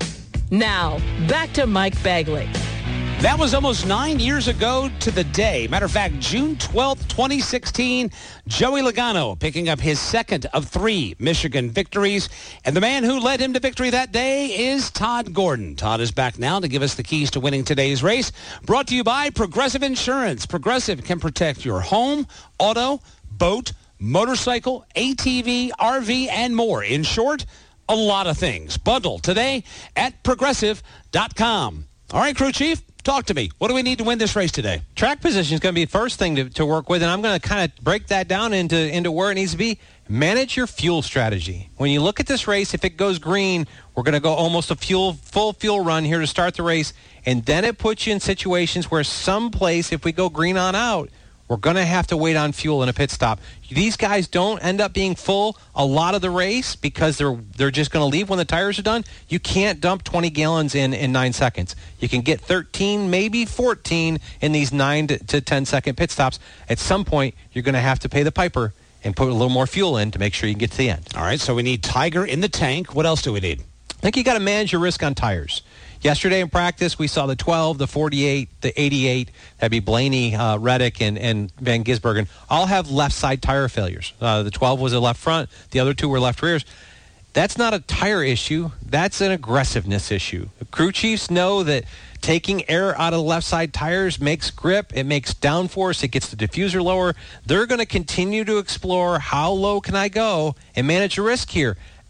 Now, back to Mike Bagley. That was almost 9 years ago to the day. Matter of fact, June 12th, 2016, Joey Logano picking up his second of 3 Michigan victories. And the man who led him to victory that day is Todd Gordon. Todd is back now to give us the keys to winning today's race. Brought to you by Progressive Insurance. Progressive can protect your home, auto, boat, motorcycle, ATV, RV, and more. In short, a lot of things. Bundle today at Progressive.com. All right, crew chief, talk to me. What do we need to win this race today? Track position is going to be the first thing to work with, and I'm going to kind of break that down into where it needs to be. Manage your fuel strategy. When you look at this race, if it goes green, we're going to go almost a full fuel run here to start the race, and then it puts you in situations where someplace, if we go green on out, we're going to have to wait on fuel in a pit stop. These guys don't end up being full a lot of the race because they're just going to leave when the tires are done. You can't dump 20 gallons in 9 seconds. You can get 13, maybe 14 in these 9 to 10 second pit stops. At some point, you're going to have to pay the piper and put a little more fuel in to make sure you can get to the end. All right, so we need Tiger in the tank. What else do we need? I think you got to manage your risk on tires. Yesterday in practice, we saw the 12, the 48, the 88. That'd be Blaney, Reddick, and Van Gisbergen. All have left side tire failures. The 12 was a left front. The other 2 were left rears. That's not a tire issue. That's an aggressiveness issue. The crew chiefs know that taking air out of the left side tires makes grip. It makes downforce. It gets the diffuser lower. They're going to continue to explore how low can I go and manage the risk here.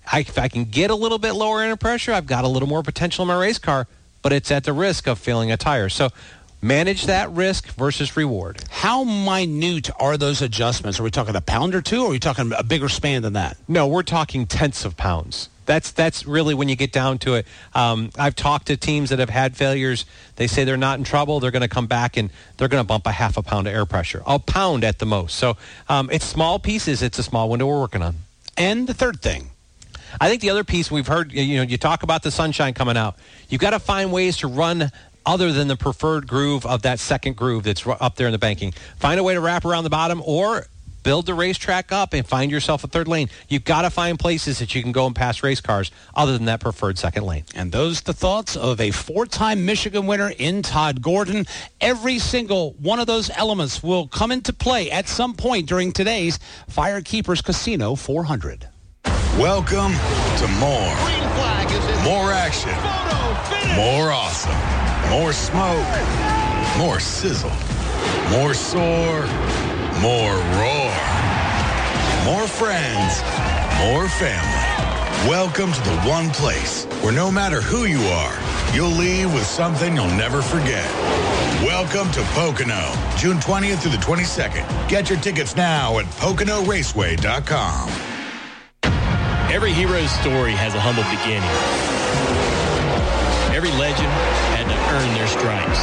if I can get a little bit lower air pressure, I've got a little more potential in my race car, but it's at the risk of failing a tire. So manage that risk versus reward. How minute are those adjustments? Are we talking a pound or two, or are we talking a bigger span than that? No, we're talking tenths of pounds. That's really when you get down to it. I've talked to teams that have had failures. They say they're not in trouble. They're going to come back and they're going to bump a half a pound of air pressure, a pound at the most. So it's small pieces. It's a small window we're working on. And the third thing, I think the other piece we've heard, you talk about the sunshine coming out. You've got to find ways to run other than the preferred groove of that second groove that's up there in the banking. Find a way to wrap around the bottom or build the racetrack up and find yourself a third lane. You've got to find places that you can go and pass race cars other than that preferred second lane. And those are the thoughts of a 4-time Michigan winner in Todd Gordon. Every single one of those elements will come into play at some point during today's Firekeepers Casino 400. Welcome to more. More action. More awesome. More smoke. More sizzle. More soar. More roar. More friends. More family. Welcome to the one place where no matter who you are, you'll leave with something you'll never forget. Welcome to Pocono, June 20th through the 22nd. Get your tickets now at PoconoRaceway.com. Every hero's story has a humble beginning. Every legend had to earn their stripes.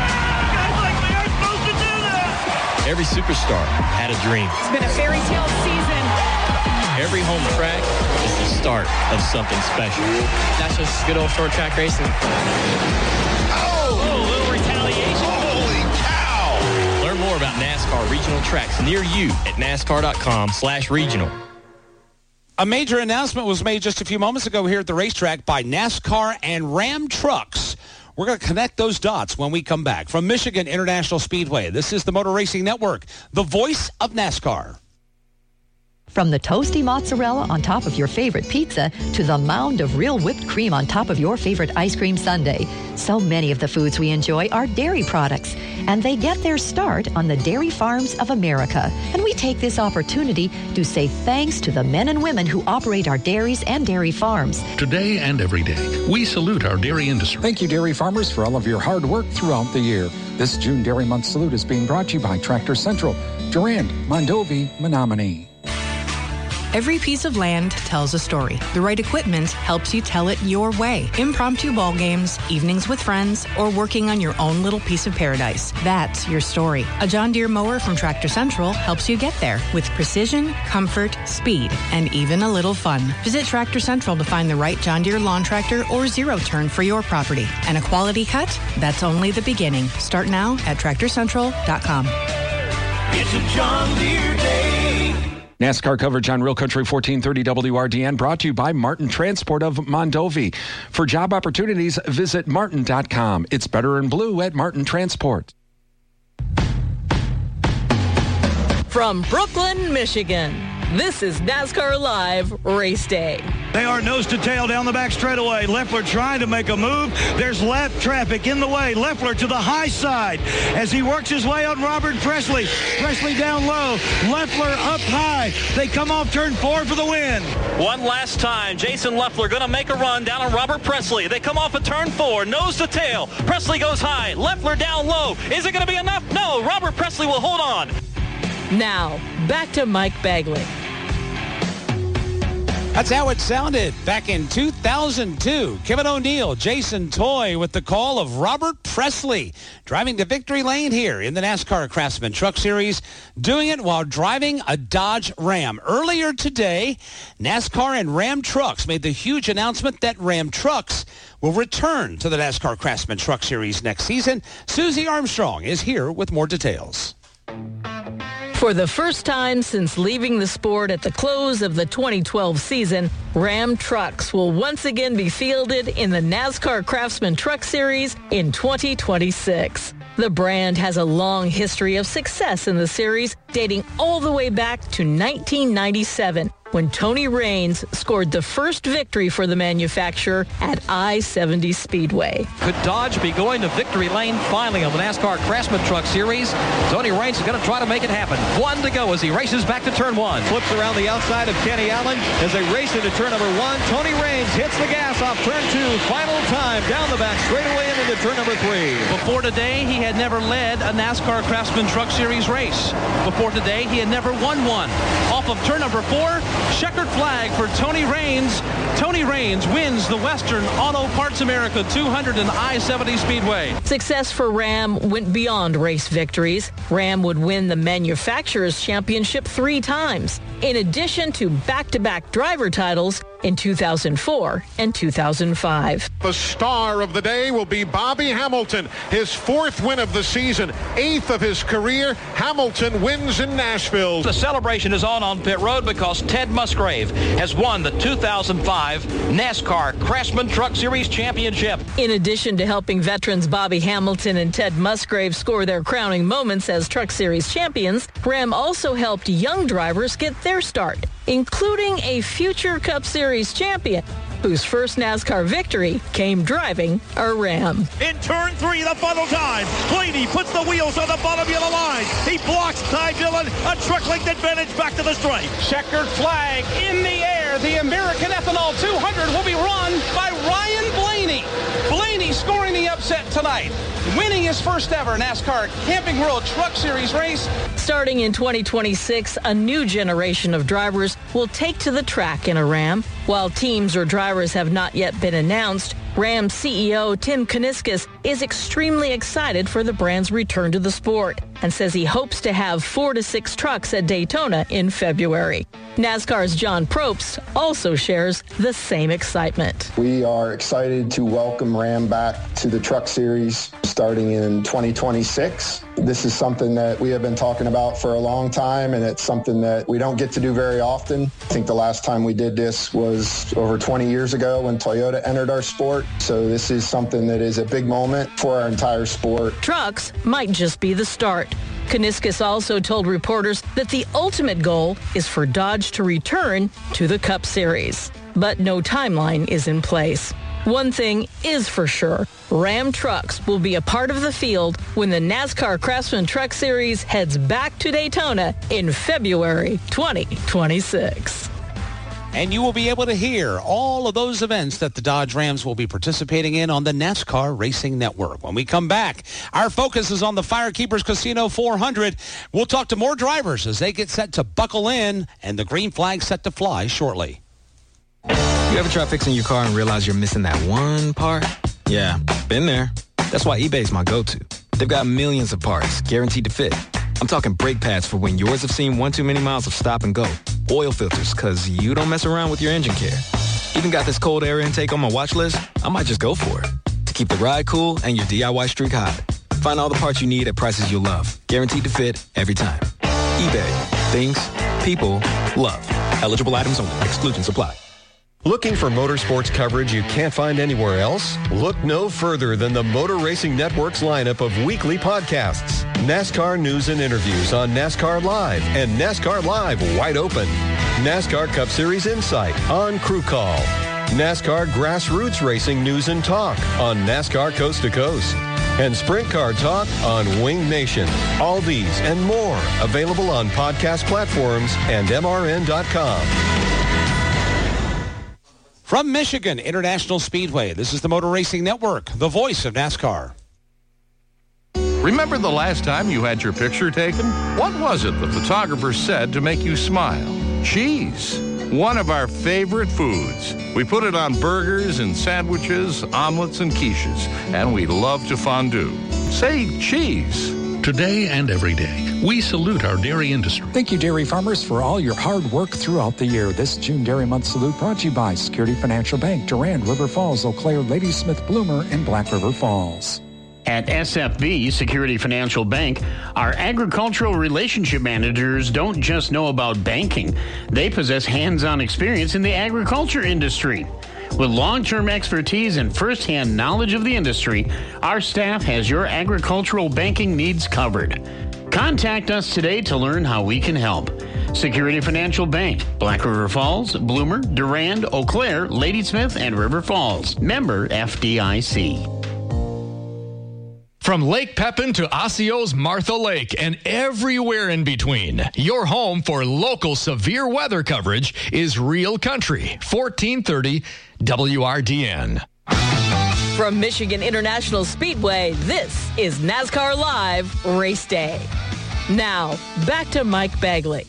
Every superstar had a dream. It's been a fairy tale season. Every home track is the start of something special. That's just good old short track racing. Oh, a little retaliation. Holy cow! Learn more about NASCAR regional tracks near you at NASCAR.com/regional. A major announcement was made just a few moments ago here at the racetrack by NASCAR and Ram Trucks. We're going to connect those dots when we come back. From Michigan International Speedway, this is the Motor Racing Network, the voice of NASCAR. From the toasty mozzarella on top of your favorite pizza to the mound of real whipped cream on top of your favorite ice cream sundae, so many of the foods we enjoy are dairy products, and they get their start on the dairy farms of America. And we take this opportunity to say thanks to the men and women who operate our dairies and dairy farms. Today and every day, we salute our dairy industry. Thank you, dairy farmers, for all of your hard work throughout the year. This June Dairy Month salute is being brought to you by Tractor Central, Durand, Mondovi, Menominee. Every piece of land tells a story. The right equipment helps you tell it your way. Impromptu ball games, evenings with friends, or working on your own little piece of paradise. That's your story. A John Deere mower from Tractor Central helps you get there with precision, comfort, speed, and even a little fun. Visit Tractor Central to find the right John Deere lawn tractor or zero-turn for your property. And a quality cut? That's only the beginning. Start now at TractorCentral.com. It's a John Deere day. NASCAR coverage on Real Country 1430 WRDN brought to you by Martin Transport of Mondovi. For job opportunities, visit martin.com. It's better in blue at Martin Transport. From Brooklyn, Michigan, this is NASCAR Live Race Day. They are nose to tail down the back straightaway. Leffler trying to make a move. There's lap traffic in the way. Leffler to the high side as he works his way on Robert Presley. Presley down low. Leffler up high. They come off turn 4 for the win. One last time. Jason Leffler going to make a run down on Robert Presley. They come off at turn 4. Nose to tail. Presley goes high. Leffler down low. Is it going to be enough? No. Robert Presley will hold on. Now, back to Mike Bagley. That's how it sounded back in 2002. Kevin O'Neill, Jason Toy with the call of Robert Presley driving to victory lane here in the NASCAR Craftsman Truck Series, doing it while driving a Dodge Ram. Earlier today, NASCAR and Ram Trucks made the huge announcement that Ram Trucks will return to the NASCAR Craftsman Truck Series next season. Susie Armstrong is here with more details. For the first time since leaving the sport at the close of the 2012 season, Ram Trucks will once again be fielded in the NASCAR Craftsman Truck Series in 2026. The brand has a long history of success in the series, dating all the way back to 1997, when Tony Raines scored the first victory for the manufacturer at I-70 Speedway. Could Dodge be going to victory lane finally on the NASCAR Craftsman Truck Series? Tony Raines is going to try to make it happen. 1 to go as he races back to turn 1. Flips around the outside of Kenny Allen as they race into turn number 1. Tony Raines hits the gas off turn 2. Final time down the back straightaway and into turn number 3. Before today, he had never led a NASCAR Craftsman Truck Series race. Before today, he had never won one. Off of turn number 4, checkered flag for Tony Raines. Tony Raines wins the Western Auto Parts America 200 and I-70 Speedway. Success for Ram went beyond race victories. Ram would win the manufacturer's championship 3 times, in addition to back-to-back driver titles in 2004 and 2005. The star of the day will be Bobby Hamilton. His 4th win of the season, 8th of his career. Hamilton wins in Nashville. The celebration is on pit road because Ted Musgrave has won the 2005 NASCAR Craftsman Truck Series Championship. In addition to helping veterans Bobby Hamilton and Ted Musgrave score their crowning moments as Truck Series champions, Ram also helped young drivers get their start, including a future Cup Series champion whose first NASCAR victory came driving a Ram. In turn 3, the final time, Blaney puts the wheels on the bottom yellow line. He blocks Ty Dillon, a truck length advantage back to the stripe. Checkered flag in the air. The American Ethanol 200 will be run by Ryan Blaney. Blaney scoring the upset tonight, winning his first ever NASCAR Camping World Truck Series race. Starting in 2026, a new generation of drivers will take to the track in a Ram. While teams or drivers have not yet been announced, Ram CEO Tim Kuniskis is extremely excited for the brand's return to the sport and says he hopes to have 4 to 6 trucks at Daytona in February. NASCAR's John Probst also shares the same excitement. We are excited to welcome Ram back to the Truck Series starting in 2026. This is something that we have been talking about for a long time, and it's something that we don't get to do very often. I think the last time we did this was over 20 years ago when Toyota entered our sport. So this is something that is a big moment for our entire sport. Trucks might just be the start. Kuniskis also told reporters that the ultimate goal is for Dodge to return to the Cup Series. But no timeline is in place. One thing is for sure, Ram trucks will be a part of the field when the NASCAR Craftsman Truck Series heads back to Daytona in February 2026. And you will be able to hear all of those events that the Dodge Rams will be participating in on the NASCAR Racing Network. When we come back, our focus is on the Firekeepers Casino 400. We'll talk to more drivers as they get set to buckle in and the green flag set to fly shortly. You ever try fixing your car and realize you're missing that one part? Yeah, been there. That's why eBay's my go-to. They've got millions of parts, guaranteed to fit. I'm talking brake pads for when yours have seen one too many miles of stop and go. Oil filters, because you don't mess around with your engine care. Even got this cold air intake on my watch list. I might just go for it. To keep the ride cool and your DIY streak high. Find all the parts you need at prices you'll love. Guaranteed to fit every time. eBay. Things, people, love. Eligible items only. Exclusions apply. Looking for motorsports coverage you can't find anywhere else? Look no further than the Motor Racing Network's lineup of weekly podcasts. NASCAR news and interviews on NASCAR Live and NASCAR Live Wide Open. NASCAR Cup Series Insight on Crew Call. NASCAR Grassroots Racing News and Talk on NASCAR Coast to Coast. And Sprint Car Talk on Wing Nation. All these and more available on podcast platforms and MRN.com. From Michigan International Speedway, this is the Motor Racing Network, the voice of NASCAR. Remember the last time you had your picture taken? What was it the photographer said to make you smile? Cheese. One of our favorite foods. We put it on burgers and sandwiches, omelets and quiches, and we love to fondue. Say cheese. Today and every day, we salute our dairy industry. Thank you, dairy farmers, for all your hard work throughout the year. This June Dairy Month salute brought to you by Security Financial Bank, Durand, River Falls, Eau Claire, Ladysmith, Bloomer, and Black River Falls. At SFB, Security Financial Bank, our agricultural relationship managers don't just know about banking. They possess hands-on experience in the agriculture industry. With long-term expertise and first-hand knowledge of the industry, our staff has your agricultural banking needs covered. Contact us today to learn how we can help. Security Financial Bank, Black River Falls, Bloomer, Durand, Eau Claire, Ladysmith, and River Falls. Member FDIC. From Lake Pepin to Osceola's Martha Lake and everywhere in between, your home for local severe weather coverage is Real Country, 1430 WRDN. From Michigan International Speedway, this is NASCAR Live Race Day. Now, back to Mike Bagley.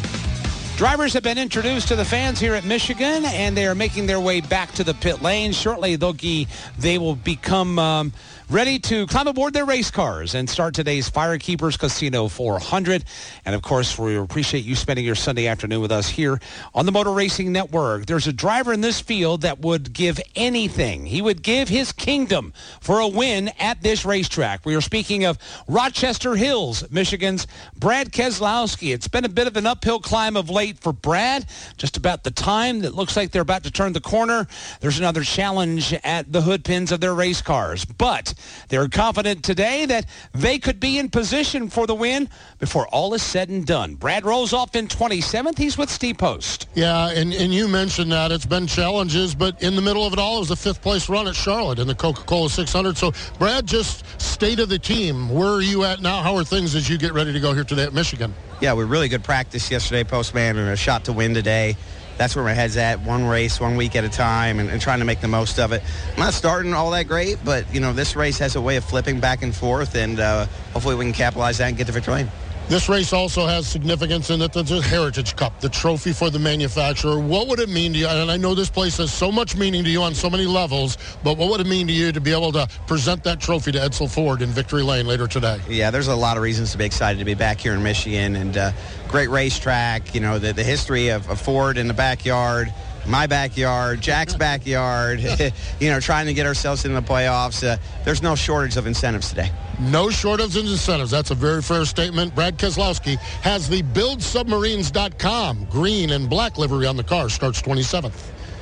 Drivers have been introduced to the fans here at Michigan, and they are making their way back to the pit lane. Shortly, they will become ready to climb aboard their race cars and start today's Firekeepers Casino 400. And, of course, we appreciate you spending your Sunday afternoon with us here on the Motor Racing Network. There's a driver in this field that would give anything. He would give his kingdom for a win at this racetrack. We are speaking of Rochester Hills, Michigan's Brad Keselowski. It's been a bit of an uphill climb of late for Brad. Just about the time that looks like they're about to turn the corner, there's another challenge at the hood pins of their race cars. But they're confident today that they could be in position for the win before all is said and done. Brad rolls off in 27th. He's with Steve Post. Yeah, and you mentioned that. It's been challenges, but in the middle of it all, it was a fifth-place run at Charlotte in the Coca-Cola 600. So, Brad, just state of the team. Where are you at now? How are things as you get ready to go here today at Michigan? Yeah, we really good practice yesterday, Postman, and a shot to win today. That's where my head's at, one race, 1 week at a time, and trying to make the most of it. I'm not starting all that great, but, this race has a way of flipping back and forth, and hopefully we can capitalize that and get to victory lane. This race also has significance in it. It's a Heritage Cup, the trophy for the manufacturer. What would it mean to you? And I know this place has so much meaning to you on so many levels, but what would it mean to you to be able to present that trophy to Edsel Ford in Victory Lane later today? Yeah, there's a lot of reasons to be excited to be back here in Michigan, and great racetrack, the history of Ford in the backyard, my backyard, Jack's backyard, trying to get ourselves into the playoffs. There's no shortage of incentives today. No shortage of incentives. That's a very fair statement. Brad Keselowski has the BuildSubmarines.com green and black livery on the car. Starts 27th.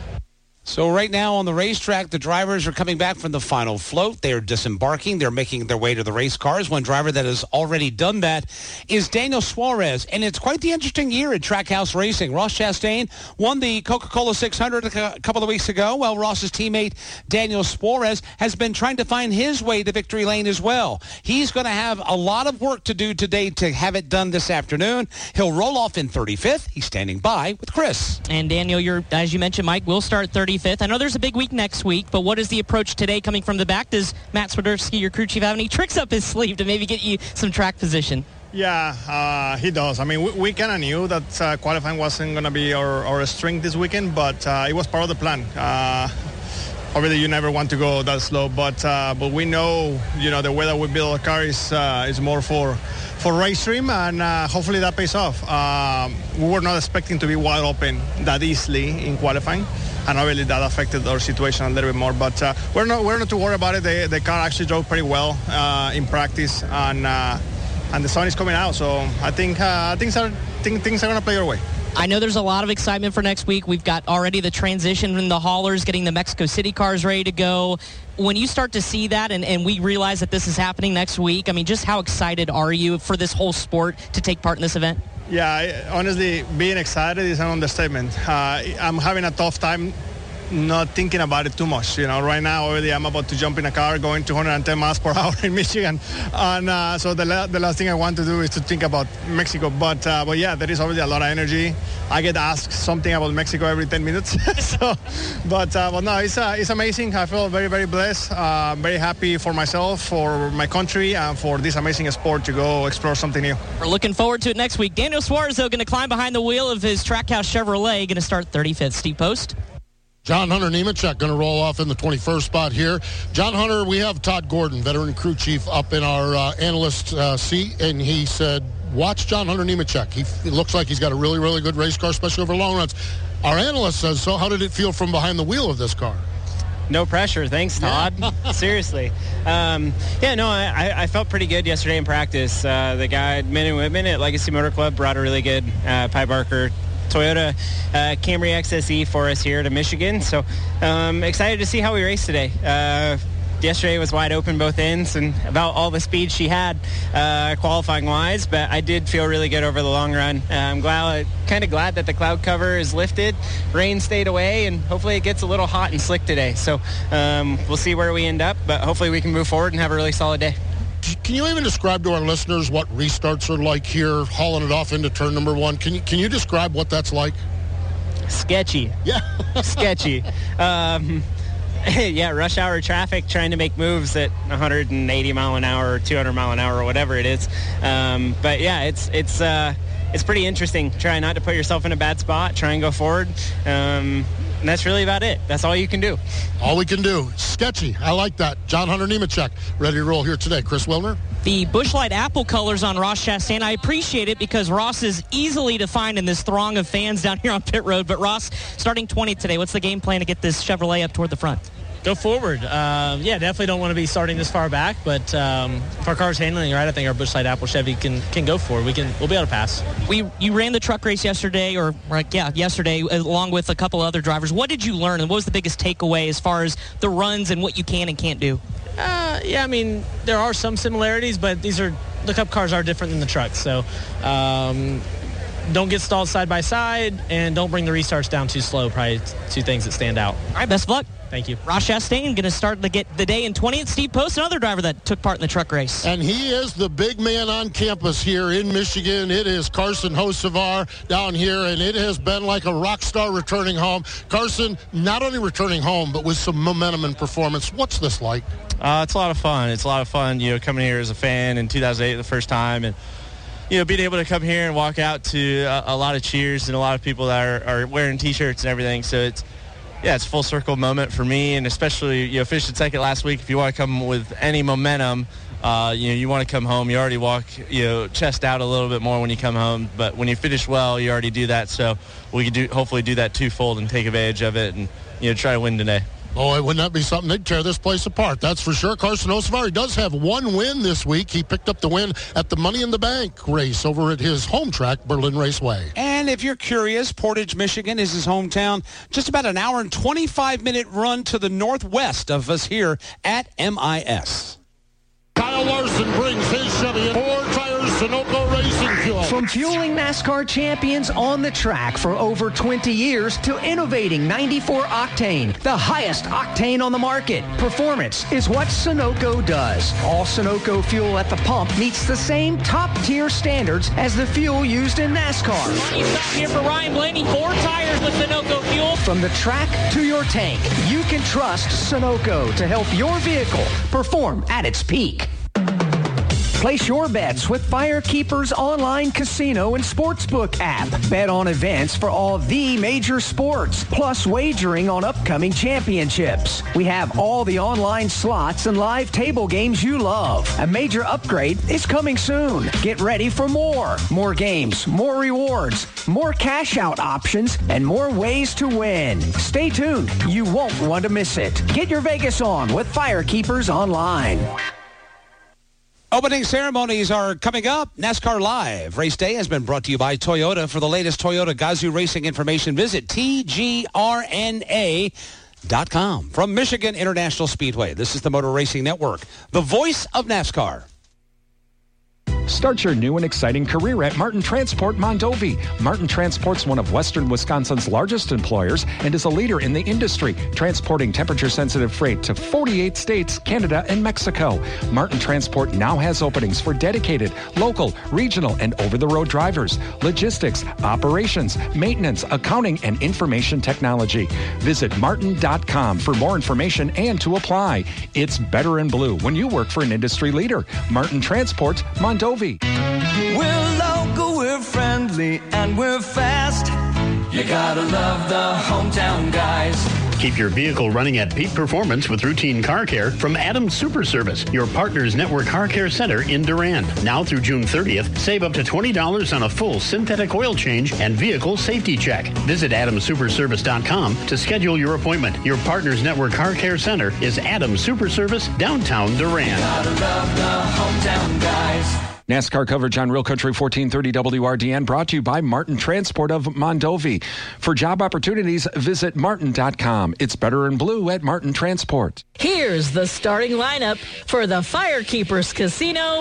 So right now on the racetrack, the drivers are coming back from the final float. They're disembarking. They're making their way to the race cars. One driver that has already done that is Daniel Suarez. And it's quite the interesting year at Trackhouse Racing. Ross Chastain won the Coca-Cola 600 a couple of weeks ago. Well, Ross's teammate Daniel Suarez has been trying to find his way to victory lane as well. He's going to have a lot of work to do today to have it done this afternoon. He'll roll off in 35th. He's standing by with Chris. And Daniel, as you mentioned, Mike, will start 35th. I know there's a big week next week, but what is the approach today coming from the back? Does Matt Swiderski, your crew chief, have any tricks up his sleeve to maybe get you some track position? Yeah, he does. I mean, we kind of knew that qualifying wasn't going to be our strength this weekend, but it was part of the plan. Obviously, you never want to go that slow, but we know, the way that we build a car is more for race stream, and hopefully that pays off. We were not expecting to be wide open that easily in qualifying, and obviously that affected our situation a little bit more. But we're not too worried about it. The car actually drove pretty well in practice, and the sun is coming out, so I think things are going to play our way. I know there's a lot of excitement for next week. We've got already the transition from the haulers, getting the Mexico City cars ready to go. When you start to see that and we realize that this is happening next week, I mean, just how excited are you for this whole sport to take part in this event? Yeah, honestly, being excited is an understatement. I'm having a tough time not thinking about it too much. Right now already I'm about to jump in a car going 210 miles per hour in Michigan, and so the last thing I want to do is to think about Mexico. But yeah, there is already a lot of energy. I get asked something about Mexico every 10 minutes. But no, it's amazing. I feel very, very blessed. Very happy for myself, for my country, and for this amazing sport to go explore something new. We're looking forward to it next week. Daniel Suarez, though, going to climb behind the wheel of his Trackhouse Chevrolet, going to start 35th. Steve Post. John Hunter Nemechek going to roll off in the 21st spot here. John Hunter, we have Todd Gordon, veteran crew chief, up in our analyst seat, and he said, watch John Hunter Nemechek. He looks like he's got a really, really good race car, especially over long runs. Our analyst says, so how did it feel from behind the wheel of this car? No pressure. Thanks, Todd. Seriously. I felt pretty good yesterday in practice. The guy, Minute Whitman at Legacy Motor Club, brought a really good Pi Barker Toyota Camry XSE for us here to Michigan. So excited to see how we race today. yesterday was wide open both ends and about all the speed she had qualifying-wise, but I did feel really good over the long run. I'm kind of glad that the cloud cover is lifted, rain stayed away, and hopefully it gets a little hot and slick today. So we'll see where we end up, but hopefully we can move forward and have a really solid day. Can you even describe to our listeners what restarts are like here, hauling it off into turn number 1? Can you describe what that's like? Sketchy. Yeah. Sketchy. Yeah, rush hour traffic trying to make moves at 180 mile an hour or 200 mile an hour or whatever it is. But yeah, it's pretty interesting. Try not to put yourself in a bad spot. Try and go forward. And that's really about it. That's all you can do. All we can do. Sketchy. I like that. John Hunter Nemechek ready to roll here today. Chris Wilner. The Busch Light apple colors on Ross Chastain. I appreciate it because Ross is easily to find in this throng of fans down here on pit road. But Ross, starting 20th today, what's the game plan to get this Chevrolet up toward the front? Go forward. Yeah, definitely don't want to be starting this far back, but if our car's handling right, I think our Busch Light Apple Chevy can go forward. We'll be able to pass. You ran the truck race yesterday, yesterday, along with a couple other drivers. What did you learn, and what was the biggest takeaway as far as the runs and what you can and can't do? Yeah, I mean, there are some similarities, but the Cup cars are different than the trucks, so don't get stalled side by side, and don't bring the restarts down too slow. Probably two things that stand out. All right, best of luck. Thank you. Ross Chastain going to start to get the day in 20th. Steve Post, another driver that took part in the truck race. And he is the big man on campus here in Michigan. It is Carson Hocevar down here, and it has been like a rock star returning home. Carson, not only returning home, but with some momentum and performance. What's this like? It's a lot of fun. It's a lot of fun, coming here as a fan in 2008 the first time, and being able to come here and walk out to a lot of cheers and a lot of people that are wearing T-shirts and everything. So it's a full circle moment for me, and especially, finishing second last week. If you want to come with any momentum, you want to come home. You already walk, chest out a little bit more when you come home. But when you finish well, you already do that. So we can hopefully do that twofold and take advantage of it and, try to win today. Oh, wouldn't that be something? They'd tear this place apart. That's for sure. Carson Hocevar does have one win this week. He picked up the win at the Money in the Bank race over at his home track, Berlin Raceway. And if you're curious, Portage, Michigan is his hometown. Just about an hour and 25-minute run to the northwest of us here at MIS. Kyle Larson brings his Chevy in. 4 tires, Sunoco Racing Fuel. From fueling NASCAR champions on the track for over 20 years to innovating 94 octane, the highest octane on the market. Performance is what Sunoco does. All Sunoco fuel at the pump meets the same top-tier standards as the fuel used in NASCAR. Stop here for Ryan Blaney. 4 tires with Sunoco fuel. From the track to your tank, you can trust Sunoco to help your vehicle perform at its peak. Place your bets with Firekeeper's online casino and sportsbook app. Bet on events for all the major sports, plus wagering on upcoming championships. We have all the online slots and live table games you love. A major upgrade is coming soon. Get ready for more. More games, more rewards, more cash out options, and more ways to win. Stay tuned. You won't want to miss it. Get your Vegas on with Firekeepers online. Opening ceremonies are coming up. NASCAR Live Race Day has been brought to you by Toyota. For the latest Toyota Gazoo racing information, visit tgrna.com. From Michigan International Speedway, this is the Motor Racing Network, the voice of NASCAR. Start your new and exciting career at Martin Transport Mondovi. Martin Transport's one of Western Wisconsin's largest employers and is a leader in the industry, transporting temperature-sensitive freight to 48 states, Canada, and Mexico. Martin Transport now has openings for dedicated, local, regional, and over-the-road drivers, logistics, operations, maintenance, accounting, and information technology. Visit martin.com for more information and to apply. It's better in blue when you work for an industry leader. Martin Transport Mondovi. We're local, we're friendly, and we're fast. You gotta love the hometown guys. Keep your vehicle running at peak performance with routine car care from Adams Super Service, your partner's network car care center in Durand. Now through June 30th, save up to $20 on a full synthetic oil change and vehicle safety check. Visit AdamSuperService.com to schedule your appointment. Your partner's network car care center is Adams Super Service, downtown Durand. Gotta love the hometown guys. NASCAR coverage on Real Country 1430 WRDN brought to you by Martin Transport of Mondovi. For job opportunities, visit martin.com. It's better in blue at Martin Transport. Here's the starting lineup for the Firekeepers Casino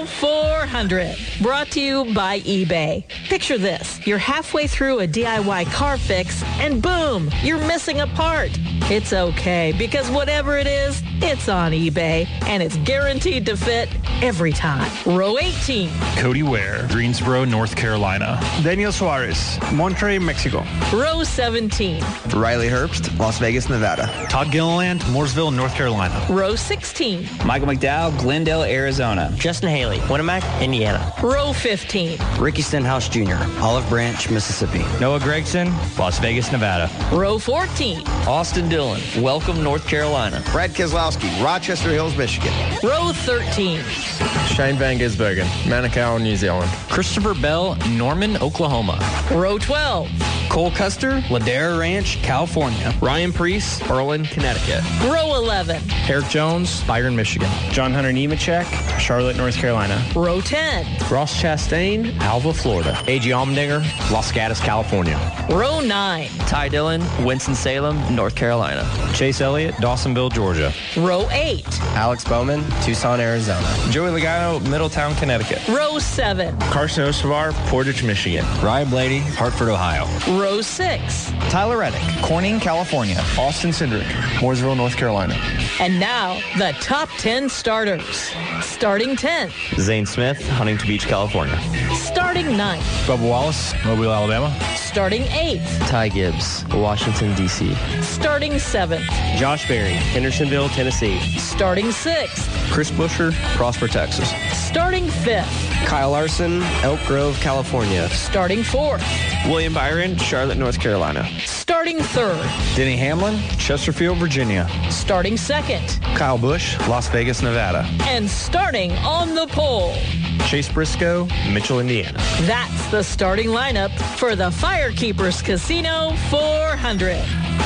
400. Brought to you by eBay. Picture this. You're halfway through a DIY car fix and boom, you're missing a part. It's okay because whatever it is, it's on eBay and it's guaranteed to fit every time. Row 18. Cody Ware, Greensboro, North Carolina. Daniel Suarez, Monterrey, Mexico. Row 17. Riley Herbst, Las Vegas, Nevada. Todd Gilliland, Mooresville, North Carolina. Row 16. Michael McDowell, Glendale, Arizona. Justin Haley, Winnemac, Indiana. Row 15. Ricky Stenhouse Jr., Olive Branch, Mississippi. Noah Gregson, Las Vegas, Nevada. Row 14. Austin Dillon, Welcome, North Carolina. Brad Keselowski, Rochester Hills, Michigan. Row 13. Shane Van Gisbergen, Manukau, New Zealand. Christopher Bell, Norman, Oklahoma. Row 12. Cole Custer, Ladera Ranch, California. Ryan Priest, Berlin, Connecticut. Row 11. Eric Jones, Byron, Michigan. John Hunter Nemechek, Charlotte, North Carolina. Row 10. Ross Chastain, Alva, Florida. A.G. Allmendinger, Los Gatos, California. Row 9. Ty Dillon, Winston-Salem, North Carolina. Chase Elliott, Dawsonville, Georgia. Row 8. Alex Bowman, Tucson, Arizona. Joey Logano, Middletown, Connecticut. Row 7. Carson Osavar, Portage, Michigan. Ryan Blaney, Hartford, Ohio. Row 6. Tyler Reddick, Corning, California. Austin Cindric, Mooresville, North Carolina. And now, the top 10 starters. Starting 10th. Zane Smith, Huntington Beach, California. Starting 9th. Bubba Wallace, Mobile, Alabama. Starting 8th. Ty Gibbs, Washington, D.C. Starting 7th. Josh Berry, Hendersonville, Tennessee. Starting 6th. Chris Busher, Prosper, Texas. Starting 5th. Kyle Larson, Elk Grove, California. Starting 4th. William Byron, Charlotte, North Carolina. Starting 3rd. Denny Hamlin, Chesterfield, Virginia. Starting 2nd. Kyle Busch, Las Vegas, Nevada. And starting on the pole. Chase Briscoe, Mitchell, Indiana. That's the starting lineup for the Firekeepers Casino 400.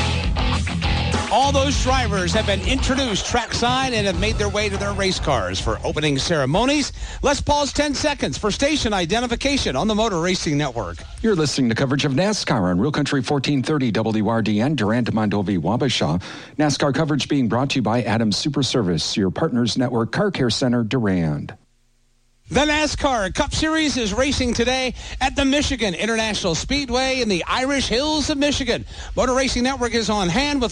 All those drivers have been introduced trackside and have made their way to their race cars for opening ceremonies. Let's pause 10 seconds for station identification on the Motor Racing Network. You're listening to coverage of NASCAR on Real Country 1430 WRDN, Durant, Mondovi, Wabasha. NASCAR coverage being brought to you by Adams Super Service, your partners network car care center, Durand. The NASCAR Cup Series is racing today at the Michigan International Speedway in the Irish Hills of Michigan. Motor Racing Network is on hand with